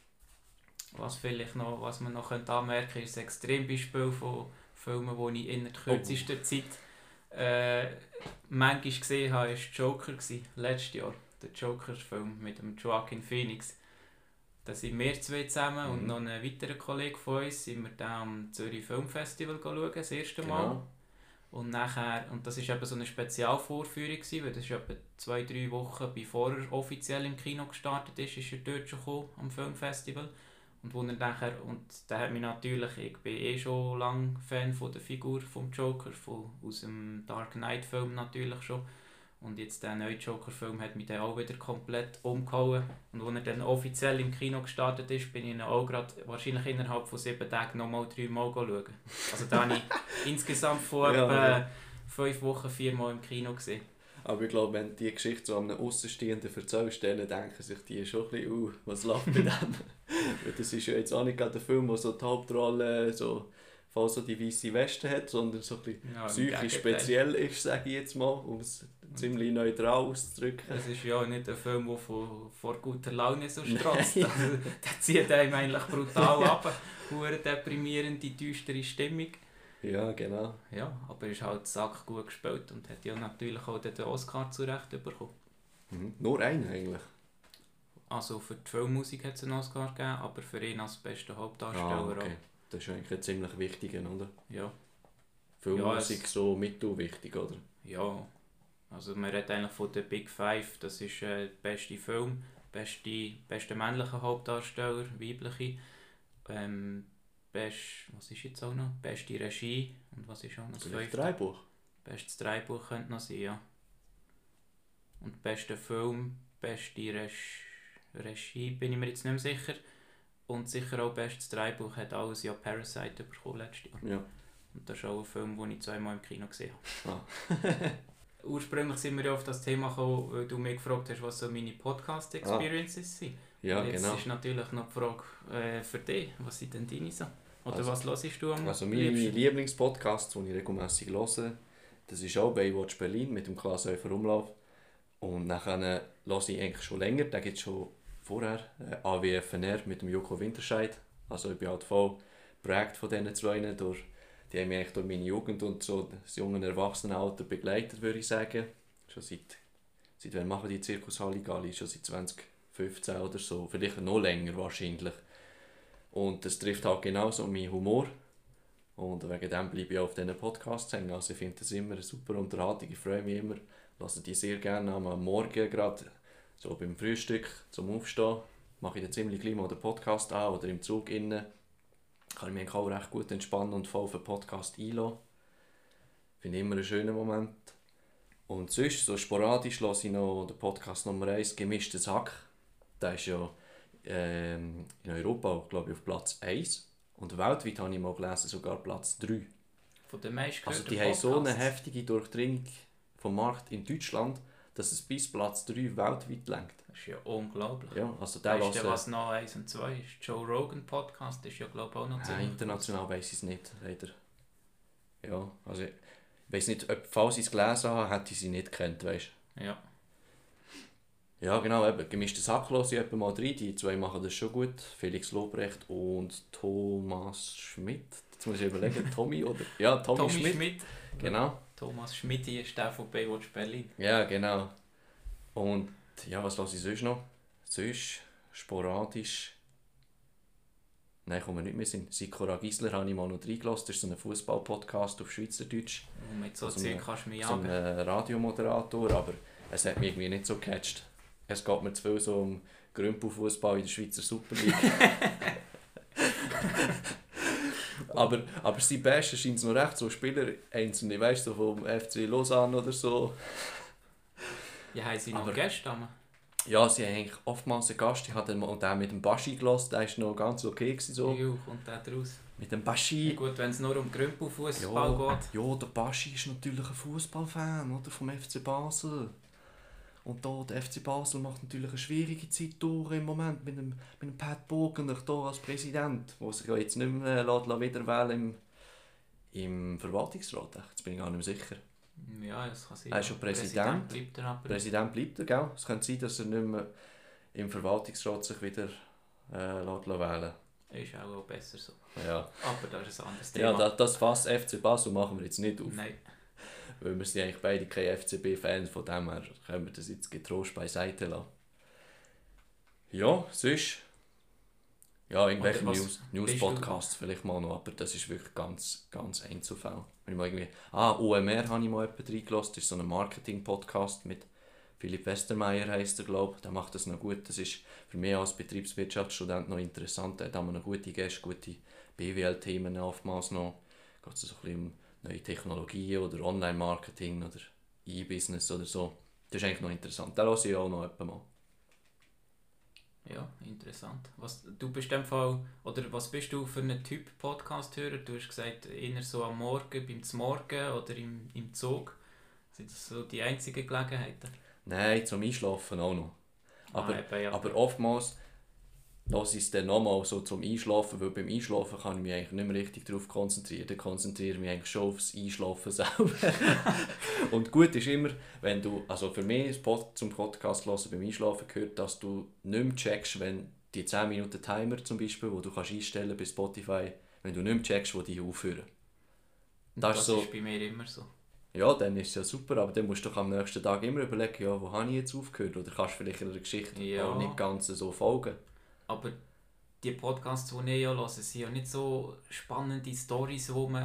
B: Was vielleicht noch, was man noch anmerken könnte, ist ein Extrembeispiel von Filmen, die ich in der kürzester Zeit äh, manchmal gesehen habe, war Joker, gewesen, letztes Jahr. Der Joker-Film mit dem Joaquin Phoenix. Da sind wir zwei zusammen
A: Mhm.
B: und noch ein weiterer Kollege von uns sind wir dann am Zürich Filmfestival schauen, das erste Mal.
A: Genau.
B: Und nachher, und das war eben so eine Spezialvorführung, gewesen, weil das ist etwa zwei, drei Wochen bevor er offiziell im Kino gestartet ist, ist er dort schon gekommen, am Filmfestival. Und wo er nachher, und der hat mich natürlich, ich bin eh schon lange Fan von der Figur vom Joker, von, aus dem Dark Knight Film natürlich schon. Und jetzt der neue Joker-Film hat mich dann auch wieder komplett umgehauen. Und als er dann offiziell im Kino gestartet ist, bin ich ihn auch gerade wahrscheinlich innerhalb von sieben Tagen nochmal dreimal schauen. Also da habe ich insgesamt vor
A: Ja,
B: etwa
A: ja.
B: fünf Wochen viermal im Kino gesehen.
A: Aber ich glaube, wenn du die Geschichte so einem Außenstehenden erzählst, dann denken sich die schon ein bisschen, uh, was läuft bei dem? Weil das ist ja jetzt auch nicht gerade ein Film, der so die Hauptrolle so, voll so die weiße Weste hat, sondern so ein bisschen
B: Ja, im
A: psychisch
B: Gegenteil.
A: speziell ist, sage ich jetzt mal, um es ziemlich neutral auszudrücken.
B: Es ist ja nicht ein Film, der vor, vor guter Laune so strotzt.
A: Nein.
B: Also, der zieht einem eigentlich brutal ab. Eine deprimierende, düstere Stimmung.
A: Ja, genau.
B: Ja, aber er ist halt sack gut gespielt und hat ja natürlich auch den Oscar zurecht bekommen.
A: Mhm. Nur einen eigentlich.
B: Also für die Filmmusik hat es einen Oscar gegeben, aber für ihn als besten Hauptdarsteller
A: Ah, okay. Das ist eigentlich ein ziemlich wichtiger, oder?
B: auch. Ja.
A: Filmmusik
B: ja, es,
A: so mittelwichtig, oder?
B: ja, also man redet eigentlich von der Big Five. Das ist äh, der beste Film, beste, beste männliche Hauptdarsteller, weibliche. Ähm, best, was ist jetzt auch noch? Beste Regie und was ist auch noch das
A: Vielleicht
B: fünfte?
A: Dreibuch.
B: Bestes Drehbuch könnte noch sein, ja. Und bester Film, beste Regie, Regie bin ich mir jetzt nicht mehr sicher. Und sicher auch bestes Drehbuch hat alles ja Parasite bekommen letztes Jahr.
A: Ja.
B: Und das ist auch ein Film, den ich zweimal im Kino gesehen habe.
A: Ah.
B: Ursprünglich sind wir ja auf das Thema gekommen, weil du mich gefragt hast, was so meine Podcast-Experiences sind.
A: Ja,
B: Und jetzt
A: genau.
B: ist natürlich noch die Frage äh, für dich, was sind denn deine so? Oder
A: Also-
B: was hörst du am
A: Also meine
B: liebsten?
A: Lieblingspodcasts, die ich regelmässig höre, das ist auch Baywatch Berlin mit dem Klaas Häufer Umlauf. Und nachher höre ich eigentlich schon länger, den gibt es schon vorher, äh, A W F N R mit dem Joko Winterscheid. Also ich bin halt voll geprägt von diesen zwei. Durch, die haben mich eigentlich durch meine Jugend und so das junge Erwachsenenalter begleitet, würde ich sagen. Schon seit, seit wann machen die Zirkus Halligalli? Schon seit zwanzig fünfzehn oder so, vielleicht noch länger wahrscheinlich. Und das trifft halt genauso meinen Humor. Und wegen dem bleibe ich auch auf diesen Podcasts hängen. Also ich finde das immer eine super Unterhaltung. Ich freue mich immer. Lasse die sehr gerne am Morgen gerade, so beim Frühstück zum Aufstehen. Mache ich dann ziemlich gleich mal den Podcast an oder im Zug innen. Kann ich mich auch recht gut entspannen und voll auf den Podcast einlassen. Finde ich immer einen schönen Moment. Und sonst, so sporadisch, höre ich noch den Podcast Nummer eins, «Gemischtes Hack». Der ist ja ähm, in Europa, glaube ich, auf Platz eins. Und weltweit habe ich mal gelesen, sogar Platz drei.
B: Von den meisten
A: Also die haben so eine heftige Durchdringung vom Markt in Deutschland, dass es bis Platz drei weltweit lenkt.
B: Das ist ja unglaublich.
A: Ja, also der
B: Weißt du,
A: hören-
B: was noch eins und zwei ist? Joe Rogan Podcast ist ja, glaube ich, auch noch
A: Ja,
B: ziemlich
A: international weiss ich es nicht, leider. Ja, also ich weiss nicht, ob, falls ich es gelesen habe, hätte ich sie nicht gekannt, weißt
B: groß. Ja.
A: Ja, genau, eben, «Gemischtes Hack» höre ich etwa mal rein, die zwei machen das schon gut. Felix Lobrecht und Thomas Schmidt. Jetzt muss ich überlegen, Tommy oder... Ja, Tommy,
B: Tommy
A: Schmidt.
B: Schmidt.
A: Genau.
B: Thomas Schmidt ist der von Baywatch Berlin.
A: Ja, genau. Und ja, was höre ich sonst noch? Sonst sporadisch. Nein, kommen wir nicht mehr Sinn. Sikora Gisler habe ich mal noch reingelassen. Das ist so ein Fußball-Podcast auf Schweizerdeutsch.
B: Und mit so
A: Also
B: Zeug
A: eine-
B: kannst du mich
A: So ein
B: jagen.
A: Radiomoderator, aber es hat mich irgendwie nicht so gecatcht. Es geht mir zu viel so um Grümpelfußball in der Schweizer Super League. aber, aber sein Besten scheint es noch recht so Spieler, einzelne, weißt du, so vom F C Lausanne oder so.
B: Ja, haben sie noch
A: Aber-
B: Gäste? Am-
A: Ja, sie haben eigentlich oftmals einen Gast. Ich hatte mal den mit dem Baschi gelassen, der war noch ganz okay. Gewesen, so.
B: Juh, kommt der draus?
A: Mit dem
B: Ja,
A: Baschi.
B: gut, wenn es nur um Grümpelfußball
A: Ja,
B: geht.
A: ja, der Baschi ist natürlich ein Fußballfan, oder, vom F C Basel. Und da, der F C Basel macht natürlich eine schwierige Zeit durch im Moment mit dem, mit dem Pat Bogener da als Präsident, der sich ja jetzt nicht mehr äh, lässt, lässt wiederwählen im, im Verwaltungsrat. Jetzt bin ich gar nicht mehr sicher.
B: Ja, das kann sein.
A: Er ist schon Präsident.
B: bleibt er aber.
A: Präsident bleibt er, gell? Es könnte sein, dass er nicht mehr im Verwaltungsrat sich wieder äh, lässt wählen.
B: Ist auch, auch besser so.
A: Ja,
B: Aber das ist ein anderes Thema.
A: ja das, das Fass F C Basel machen wir jetzt nicht auf.
B: Nein.
A: Weil wir sind eigentlich beide keine F C B-Fans, von dem her können wir das jetzt getrost beiseite lassen. Ja, sonst... Ja, irgendwelche
B: Oder was
A: News,
B: bist
A: News-Podcasts vielleicht mal noch, aber das ist wirklich ganz, ganz Einzelfall. Wenn ich mal irgendwie... Ah, O M R habe ich mal jemanden reingelassen, das ist so ein Marketing-Podcast mit Philipp Westermeier heisst er, glaube ich. Der macht das noch gut. Das ist für mich als Betriebswirtschaftsstudent noch interessant. Da hat man noch gute Gäste, gute B W L-Themen oftmals noch. Geht es so ein bisschen um neue Technologien oder Online-Marketing oder E-Business oder so. Das ist eigentlich noch interessant. Da höre ich auch noch jemanden mal.
B: Ja, interessant. Was, du bist in dem Fall, oder was bist du für ein Typ Podcast-Hörer? Du hast gesagt, eher so am Morgen, beim Zmorgen oder im, im Zug. Sind das so die einzigen Gelegenheiten?
A: Nein, zum Einschlafen auch noch. Aber,
B: Ah, eben, ja.
A: aber oftmals lasse ich es dann nochmal so zum Einschlafen, weil beim Einschlafen kann ich mich eigentlich nicht mehr richtig darauf konzentrieren. Dann konzentriere ich mich eigentlich schon aufs Einschlafen selber. Und gut ist immer, wenn du, also für mich ist Pod, zum Podcast hören beim Einschlafen gehört, dass du nicht mehr checkst, wenn die zehn Minuten Timer zum Beispiel, wo du kannst einstellen bei Spotify, wenn du nicht mehr checkst, wo die aufhören.
B: Und
A: das
B: das,
A: ist so-
B: ist bei mir immer so.
A: Ja, dann ist es ja super, aber dann musst du doch am nächsten Tag immer überlegen, ja, wo habe ich jetzt aufgehört? Oder kannst du vielleicht in der Geschichte
B: Ja.
A: auch nicht ganz so folgen.
B: Aber die Podcasts, die ich ja höre, sind ja nicht so spannende Storys, wo man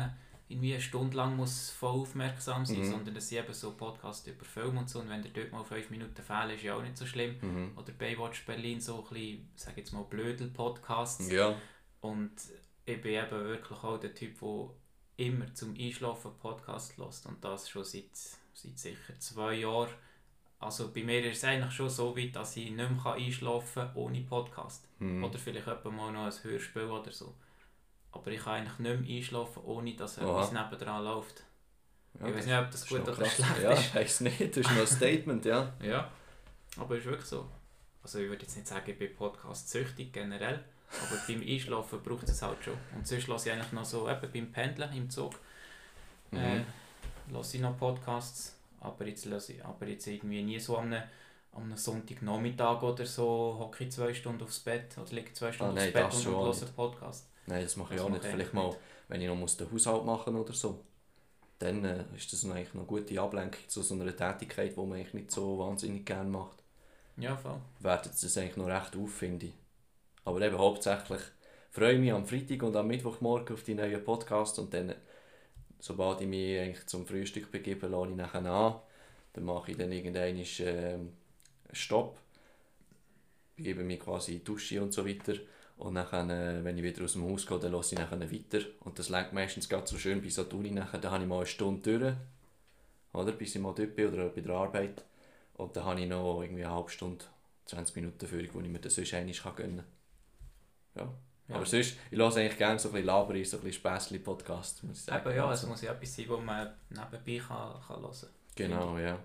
B: irgendwie eine Stunde lang muss voll aufmerksam sein,
A: Mhm.
B: sondern es sind eben so Podcasts über Film und so, und wenn der dort mal fünf Minuten fehlen, ist ja auch nicht so schlimm.
A: Mhm.
B: Oder Baywatch Berlin, so ein bisschen, sag jetzt mal, Blödel-Podcasts.
A: Ja.
B: Und ich bin eben wirklich auch der Typ, der immer zum Einschlafen Podcast hört, und das schon seit, seit sicher zwei Jahren. Also bei mir ist es eigentlich schon so weit, dass ich nicht mehr einschlafen kann ohne Podcast.
A: Mhm.
B: Oder vielleicht etwa mal noch ein Hörspiel oder so. Aber ich kann eigentlich nicht mehr einschlafen, ohne dass
A: Aha.
B: etwas nebendran läuft.
A: Ja,
B: Ich weiß nicht, ob das
A: ist
B: gut
A: noch
B: oder
A: krass.
B: schlecht
A: Ja,
B: ist.
A: ich weiß nicht, das ist noch ein Statement, ja.
B: Ja, aber es ist wirklich so. Also ich würde jetzt nicht sagen, ich bin Podcast süchtig generell, aber beim Einschlafen braucht es halt schon. Und sonst höre ich eigentlich noch so, eben beim Pendeln im Zug,
A: Mhm.
B: äh, höre ich noch Podcasts, aber jetzt, höre ich, aber jetzt irgendwie nie so am einem, am einem Sonntagnachmittag oder so, hocke ich zwei Stunden aufs Bett oder liege zwei Stunden
A: Ah, nein,
B: aufs Bett
A: das
B: und
A: schon
B: höre
A: nicht.
B: einen Podcast.
A: Nein, das mache ich
B: Das
A: auch
B: mache
A: nicht.
B: ich
A: Vielleicht
B: eigentlich
A: mal,
B: nicht.
A: wenn ich noch muss den Haushalt machen oder so, dann äh, ist das noch eigentlich noch eine gute Ablenkung zu so einer Tätigkeit, die man eigentlich nicht so wahnsinnig gerne macht.
B: Ja, voll.
A: Wertet es das eigentlich noch recht auf, finde ich. Aber eben hauptsächlich freue ich mich am Freitag und am Mittwochmorgen auf die neuen Podcasts, und dann, sobald ich mich eigentlich zum Frühstück begebe, lade ich nachher an. Dann mache ich dann irgendwann ähm, einen Stopp, begebe mich quasi in die Dusche und so weiter. Und dann, äh, wenn ich wieder aus dem Haus gehe, dann lasse ich nachher weiter. Und das lenkt meistens gerade so schön bis an die Uni. Nachher, dann habe ich mal eine Stunde durch, oder, bis ich mal dort bin oder bei der Arbeit. Und dann habe ich noch irgendwie eine halbe Stunde, zwanzig Minuten Führung, wo ich mir das sonst einmal gönnen kann. Ja.
B: Ja.
A: Aber sonst, ich höre eigentlich gerne so ein bisschen Laberi, so ein bisschen Späßli-Podcast, muss ich sagen.
B: Eben, ja, es
A: Also,
B: muss ja etwas sein, das man nebenbei kann, kann hören kann.
A: genau, ja.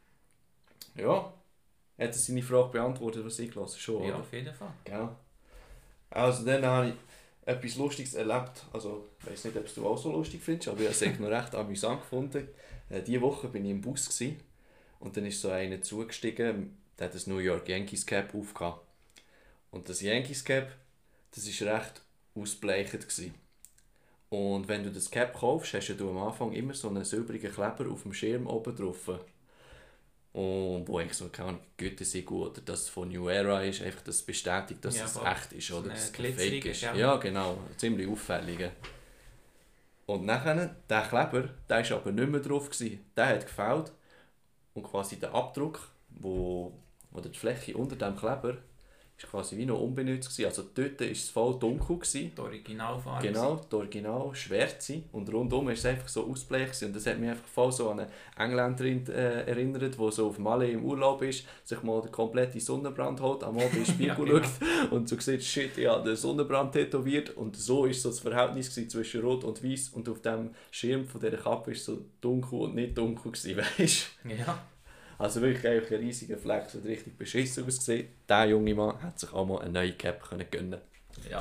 A: Ja, hat er seine Frage beantwortet, was ich gelassen schon,
B: Ja,
A: oder?
B: auf jeden Fall.
A: Genau. Also dann habe ich etwas Lustiges erlebt. Also ich weiß nicht, ob du auch so lustig findest, aber ich habe es eigentlich noch recht amüsant gefunden. Äh, diese Woche war ich im Bus gewesen, und dann ist so einer zugestiegen, der hat das New York Yankees Cap aufgehabt. Und das Yankees Cap, das war recht ausbleichend gewesen. Und wenn du das Cap kaufst, hast du am Anfang immer so einen silbrigen Kleber auf dem Schirm oben drauf. Und wo eigentlich so, keine Ahnung, Gütesiegel oder das von New Era ist, einfach das bestätigt, dass
B: Ja,
A: es
B: voll.
A: echt ist,
B: So
A: oder
B: ein
A: dass es kein
B: glitzeriger,
A: Fake ist.
B: gell?
A: Ja, genau, ziemlich auffällig. Und nachher, der Kleber, der war aber nicht mehr drauf gewesen. Der hat gefällt, und quasi der Abdruck, wo, oder die Fläche unter dem Kleber, ist quasi wie noch unbenutzt gewesen. Also dort war es voll dunkel gewesen.
B: Die Originalfarbe.
A: Genau, die Original Schwärze, und rundum war es einfach so ausbleich und das hat mich einfach voll so an eine Engländerin äh, erinnert, die so auf Malle im Urlaub ist, sich mal den kompletten Sonnenbrand holt, am Abend in den Spiegel
B: Ja, genau.
A: schaut und so sieht, shit, ich habe den Sonnenbrand tätowiert, und so war so das Verhältnis gewesen zwischen Rot und Weiß, und auf dem Schirm von dieser Kappe war es so dunkel und nicht dunkel gewesen, weißt?
B: Ja.
A: Also wirklich einfach ein riesiger Fleck, so richtig beschissen ausgesehen. Der junge Mann hat sich auch mal eine neue Cap können gönnen.
B: Ja.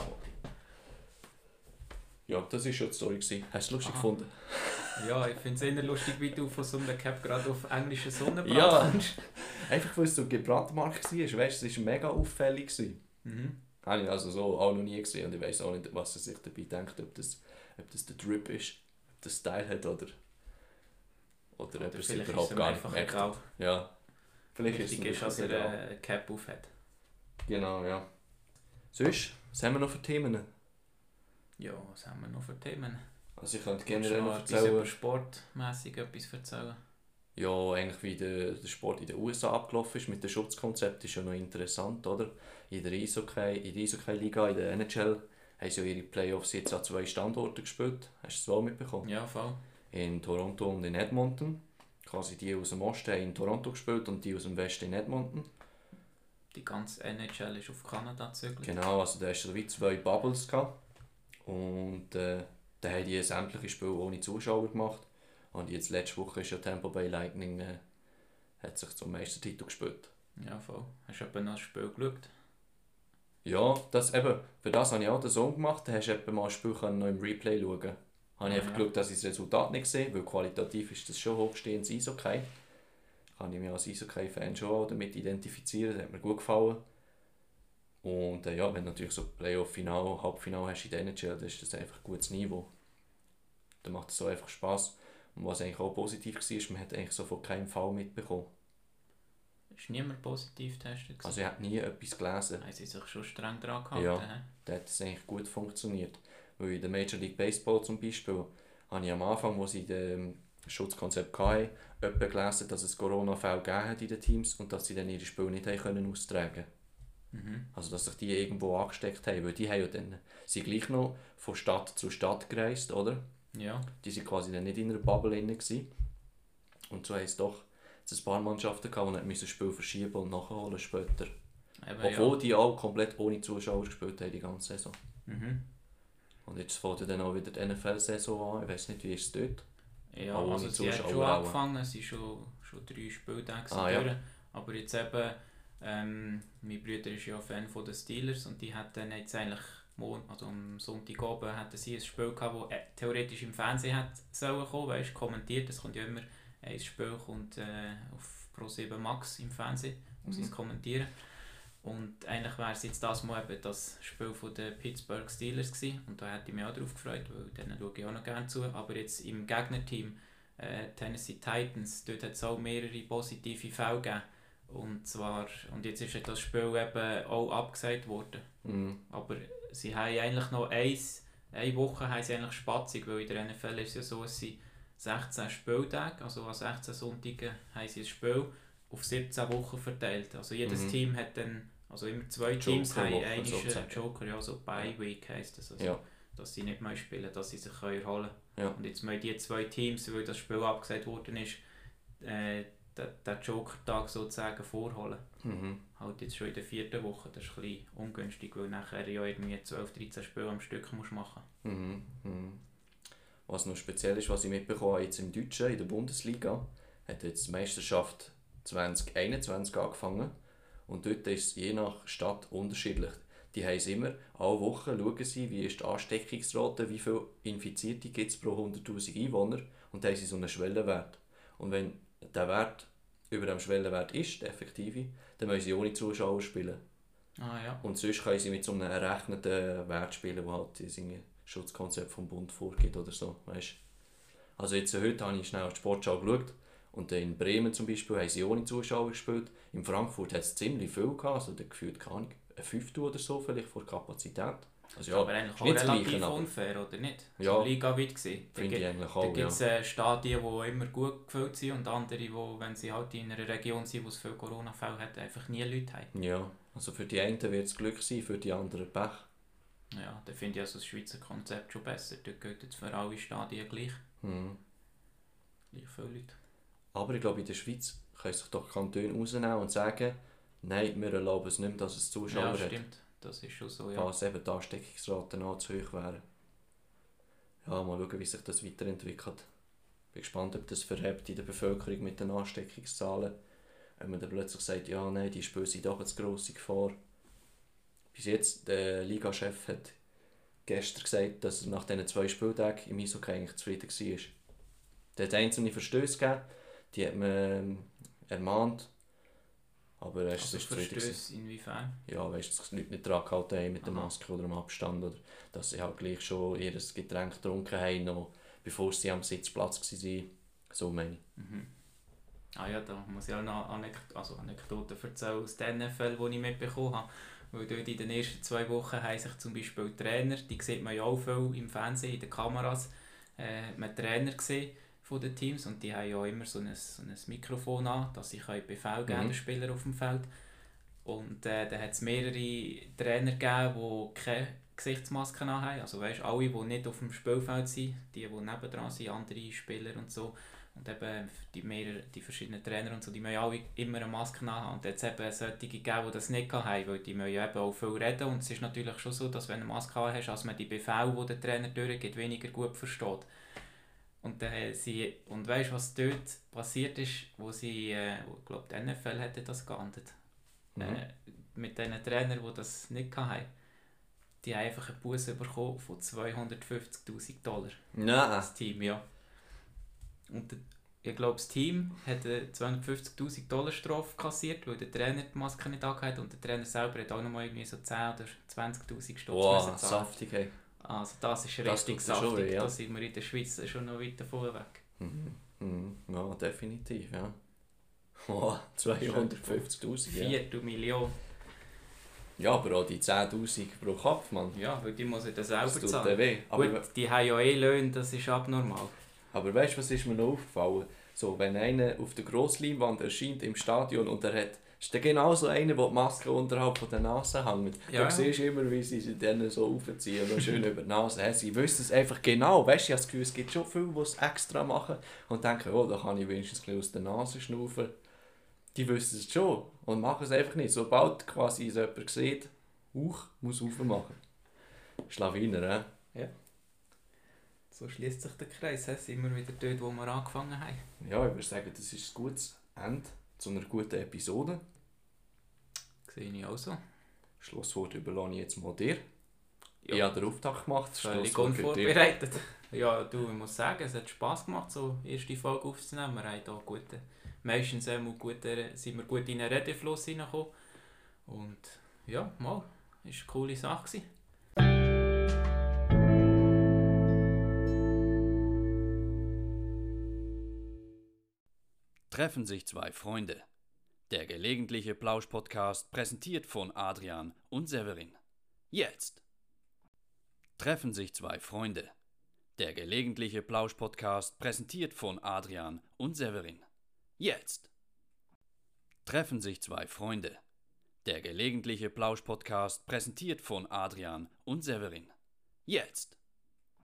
A: Ja, das war schon die Story gewesen. Hast du es lustig
B: Aha.
A: gefunden?
B: Ja, ich finde es eher lustig, wie du von so einem Cap gerade auf englischen Sonnenbrand
A: Ja.
B: kommst.
A: Einfach weil es so gebrandmarkt war, weißt du, es war mega auffällig gewesen.
B: Mhm.
A: Habe ich also so auch noch nie gesehen, und ich weiss auch nicht, was er sich dabei denkt, ob das, ob das der Drip ist, ob das Style hat oder, oder,
B: Oder
A: ob er es
B: vielleicht ist
A: überhaupt
B: es ihm
A: gar nicht
B: einfach
A: merkt.
B: egal.
A: Ja, vielleicht ist es
B: Wichtig
A: ihm
B: ist, dass
A: wirklich
B: er
A: egal.
B: eine Cap auf hat.
A: Genau, ja. Sonst, was haben wir noch für Themen?
B: Ja, was haben wir noch für Themen?
A: Also ich könnte
B: Kannst du
A: generell
B: noch
A: noch
B: etwas
A: erzählen,
B: über sportmässig etwas erzählen?
A: ja, eigentlich wie der, der Sport in den U S A abgelaufen ist mit dem Schutzkonzept, ist ja noch interessant, oder? In der Eishockey, in der Eishockey-Liga, in der N H L, haben sie ja ihre Playoffs jetzt an zwei Standorten gespielt. Hast du das auch mitbekommen?
B: Ja, voll.
A: In Toronto und in Edmonton. Quasi die aus dem Osten haben in Toronto gespielt und die aus dem Westen in Edmonton.
B: Die ganze N H L ist auf Kanada gezögert.
A: Genau, also da hast du wie zwei Bubbles gehabt. Und äh, da haben die sämtliche Spiele ohne Zuschauer gemacht. Und jetzt letzte Woche ist ja Tampa Bay Lightning äh, hat sich zum Meistertitel gespielt.
B: Ja, voll. Hast du etwa noch ein Spiel geschaut?
A: Ja, das, eben, für das habe ich auch den Song gemacht. Da hast du etwa mal ein Spiel können noch im Replay schauen. Habe ich
B: Ah,
A: einfach
B: ja.
A: geschaut, dass ich das Resultat nicht sehe, weil qualitativ ist das schon hochstehendes Eishockey. Kann ich mich als Eishockey-Fan schon auch damit identifizieren, das hat mir gut gefallen. Und äh, ja, wenn du natürlich so Playoff-Final, Halbfinale hast in der N H L, dann ist das einfach ein gutes Niveau. Dann macht es so einfach Spass. Und was eigentlich auch positiv war, man hat eigentlich so von keinem Fall mitbekommen.
B: Ist niemand positiv getestet?
A: Also ich habe nie etwas gelesen.
B: Haben sie sich schon streng dran gehalten?
A: Ja.
B: hä?
A: Da hat es eigentlich gut funktioniert. Weil in der Major League Baseball zum Beispiel, habe ich am Anfang, wo sie das Schutzkonzept hatten, etwa gelesen, dass es Corona-Fälle gegeben hat in den Teams und dass sie dann ihre Spiele nicht haben können austragen konnten.
B: Mhm.
A: Also dass sich die irgendwo angesteckt haben, weil die haben ja dann, sind gleich noch von Stadt zu Stadt gereist, oder?
B: Ja.
A: Die waren quasi dann nicht in einer Bubble drin gewesen. Und so haben es doch ein paar Mannschaften gehabt, die das Spiel verschieben und nachholen später.
B: Eben,
A: Obwohl
B: ja.
A: die auch komplett ohne Zuschauer gespielt haben die ganze Saison.
B: Mhm.
A: Und jetzt fängt ja dann auch wieder die N F L-Saison an. Ich weiß nicht, wie ist es dort?
B: Ja,
A: Auch ohne
B: also sie hat
A: Zuschauer
B: schon
A: auch.
B: angefangen, es sind schon, schon drei Spieltage
A: Ah,
B: durch.
A: ja.
B: Aber jetzt eben, ähm, mein Bruder ist ja Fan von den Steelers und die hatten jetzt eigentlich, Mon- also am Sonntagabend hatten sie ein Spiel gehabt, das theoretisch im Fernsehen hätte sollen kommen, weißt, kommentiert, es kommt ja immer, ein Spiel kommt äh, auf Pro sieben Max im Fernsehen, um sie
A: Mhm.
B: es kommentieren. Und eigentlich wäre es jetzt das Mal eben das Spiel von den Pittsburgh Steelers gewesen. Und da hätte ich mich auch darauf gefreut, weil denen schaue ich auch noch gerne zu. Aber jetzt im Gegnerteam, äh, Tennessee Titans, dort hat es auch mehrere positive Fälle gegeben. Und, zwar, und jetzt ist das Spiel eben auch abgesagt worden.
A: Mhm.
B: Aber sie haben eigentlich noch eins, eine Woche haben sie eigentlich spatzig, weil in der N F L ist es ja so, dass sie sechzehn Spieltage, also an sechzehn Sonntagen haben sie ein Spiel auf siebzehn Wochen verteilt. Also jedes
A: Mhm.
B: Team hat dann, also immer zwei Teams haben
A: Joker-Woche
B: einen
A: sozusagen.
B: Joker, ja, so Bye Week heisst das, also,
A: Ja.
B: dass sie nicht mehr spielen, dass sie sich können erholen
A: Ja.
B: können. Und jetzt müssen die zwei Teams, weil das Spiel abgesagt worden ist, äh, den, den Joker-Tag sozusagen vorholen.
A: Mhm.
B: Halt jetzt schon in der vierten Woche, das ist ein bisschen ungünstig, weil nachher ja irgendwie zwölf, dreizehn Spiele am Stück musst machen.
A: Mhm. Mhm. Was noch speziell ist, was ich mitbekommen habe, jetzt im Deutschen, in der Bundesliga, hat jetzt die Meisterschaft zwanzig einundzwanzig angefangen und dort ist es je nach Stadt unterschiedlich. Die haben es immer, alle Wochen schauen sie, wie ist die Ansteckungsrate, wie viele Infizierte gibt es pro hunderttausend Einwohner und da haben sie so einen Schwellenwert. Und wenn der Wert über dem Schwellenwert ist, der effektive, dann müssen sie ohne Zuschauer spielen.
B: Ah ja.
A: Und sonst können sie mit so einem errechneten Wert spielen, der halt das Schutzkonzept vom Bund vorgibt oder so, weißt? Also jetzt äh, heute habe ich schnell auf die Sportschau geschaut und in Bremen zum Beispiel haben sie ohne Zuschauer gespielt. In Frankfurt hat es ziemlich viel gehabt, also da gefühlt keine Ahnung, ein Fünftel oder so vielleicht vor Kapazität. Also ja,
B: Aber eigentlich
A: ist
B: auch
A: nicht das
B: relativ
A: Gleiche, aber
B: unfair, oder nicht?
A: Ja.
B: So Liga-weit gesehen. Da
A: finde ich
B: gibt
A: eigentlich
B: da
A: auch, ja.
B: es äh, Stadien, die immer gut gefüllt sind und andere, die, wenn sie halt in einer Region sind, wo es viele Corona-Fälle hat, einfach nie Leute haben.
A: Ja, also für die einen wird es Glück sein, für die anderen Pech.
B: Ja, da finde ich also das Schweizer Konzept schon besser. Dort geht jetzt für alle Stadien gleich,
A: Mhm.
B: gleich viele Leute.
A: Aber ich glaube, in der Schweiz können sich doch Kantone rausnehmen und sagen, nein, wir erlauben es nicht mehr, dass es Zuschauer
B: Ja,
A: hat.
B: stimmt. Das ist schon so, ja.
A: Falls eben die Ansteckungsraten noch zu hoch wären. Ja, mal schauen, wie sich das weiterentwickelt. Bin gespannt, ob das verhebt in der Bevölkerung mit den Ansteckungszahlen. Wenn man dann plötzlich sagt, ja, nein, die Spiele sind doch eine zu grosse Gefahr. Bis jetzt, der Ligachef hat gestern gesagt, dass er nach diesen zwei Spieltagen im Eishockey eigentlich zufrieden war. Der hat einzelne Verstöße gegeben, die hat man ähm, ermahnt. Aber er ist
B: Also
A: sich zufrieden gewesen.
B: Verstöße inwiefern?
A: Ja, weißt du, dass die Leute nicht dran gehalten haben mit der
B: Aha.
A: Maske oder dem Abstand. Oder dass sie halt gleich schon ihr Getränk getrunken haben, noch bevor sie am Sitzplatz waren. So meine ich.
B: Mhm. Ah ja, da muss ich auch noch Anek also Anekdoten erzählen aus der N F L, die ich mitbekommen habe. Weil dort in den ersten zwei Wochen haben sich zum Beispiel Trainer, die sieht man ja auch viel im Fernsehen, in den Kameras, äh, hat man Trainer gesehen von den Teams und die haben ja immer so ein, so ein Mikrofon an, dass sie Befehl geben
A: Mhm.
B: den Spieler auf dem Feld. Und äh, dann hat es mehrere Trainer gegeben, die keine Gesichtsmasken haben. Also weißt, alle, die nicht auf dem Spielfeld sind, die, die nebendran sind, andere Spieler und so. Und eben die, mehrere, die verschiedenen Trainer und so, die müssen alle immer eine Maske haben. Und jetzt eben solche gegeben, die das nicht haben, weil die müssen ja eben auch viel reden. Und es ist natürlich schon so, dass wenn du eine Maske hast, dass man die Befehle, die der Trainer durchgeht, weniger gut versteht. Und, äh, sie, und weißt du, was dort passiert ist, wo sie, äh, ich glaube, die N F L hätte das geahndet.
A: Mhm.
B: Äh, mit den Trainern, die das nicht hatten, die haben einfach einen Buß bekommen von zweihundertfünfzigtausend Dollar.
A: Nein.
B: Das Team, ja. Und der, ich glaube, das Team hat eine zweihundertfünfzigtausend Dollar Strafe kassiert, weil der Trainer die Maske nicht angehabt hat und der Trainer selber hat auch noch mal irgendwie so zehn oder zwanzigtausend Stutz
A: Wow,
B: müssen zahlen.
A: saftig, hey.
B: Also das ist
A: Das
B: richtig
A: tut mir schon
B: saftig,
A: weh, ja.
B: da sind wir in der Schweiz schon noch weit davon weg.
A: Mhm. Mhm. Ja, definitiv, ja. Wow, zweihundertfünfzigtausend, ja.
B: Viertel Million.
A: Ja, aber auch die zehntausend pro Kopf, Mann.
B: Ja, weil die muss ich dann selber
A: Das tut
B: zahlen.
A: dann weh. Aber,
B: Gut, die haben ja eh Löhne, das ist abnormal.
A: aber weißt du, was ist mir noch aufgefallen? So, wenn einer auf der Grossleinwand erscheint im Stadion und er hat, ist dann genau so einer, der die Maske unterhalb von der Nase hängt.
B: Ja.
A: Da siehst du immer, wie sie sie dann so aufziehen und schön über die Nase haben. Sie wissen es einfach genau. Weißt du, ich habe das Gefühl, es gibt schon viele, die es extra machen und denken, oh, da kann ich wenigstens ein bisschen aus der Nase schnaufen. Die wissen es schon und machen es einfach nicht. Sobald quasi so jemand sieht, Huch, muss aufmachen. Schlawiner, hä?
B: Ja. So schließt sich der Kreis, he? Sind wir wieder dort, wo wir angefangen haben.
A: Ja, ich würde sagen, das ist ein gutes Ende zu einer guten Episode.
B: Sehe ich auch so.
A: Schlusswort überlasse ich jetzt mal dir.
B: Ja.
A: Ich habe den Auftakt gemacht.
B: Völlig
A: Schlusswort für dich.
B: unvorbereitet. Ja, du, ich muss sagen, es hat Spass gemacht, so erste Folge aufzunehmen. Wir haben hier gute, meistens einmal gute, sind wir gut in einen Redefluss hineingekommen. Und ja, mal, es war eine coole Sache gewesen.
C: Treffen sich zwei Freunde. Der gelegentliche Plausch-Podcast präsentiert von Adrian und Severin. Jetzt! Treffen sich zwei Freunde. Der gelegentliche Plausch-Podcast präsentiert von Adrian und Severin. Jetzt! Treffen sich zwei Freunde. Der gelegentliche Plausch-Podcast präsentiert von Adrian und Severin. Jetzt!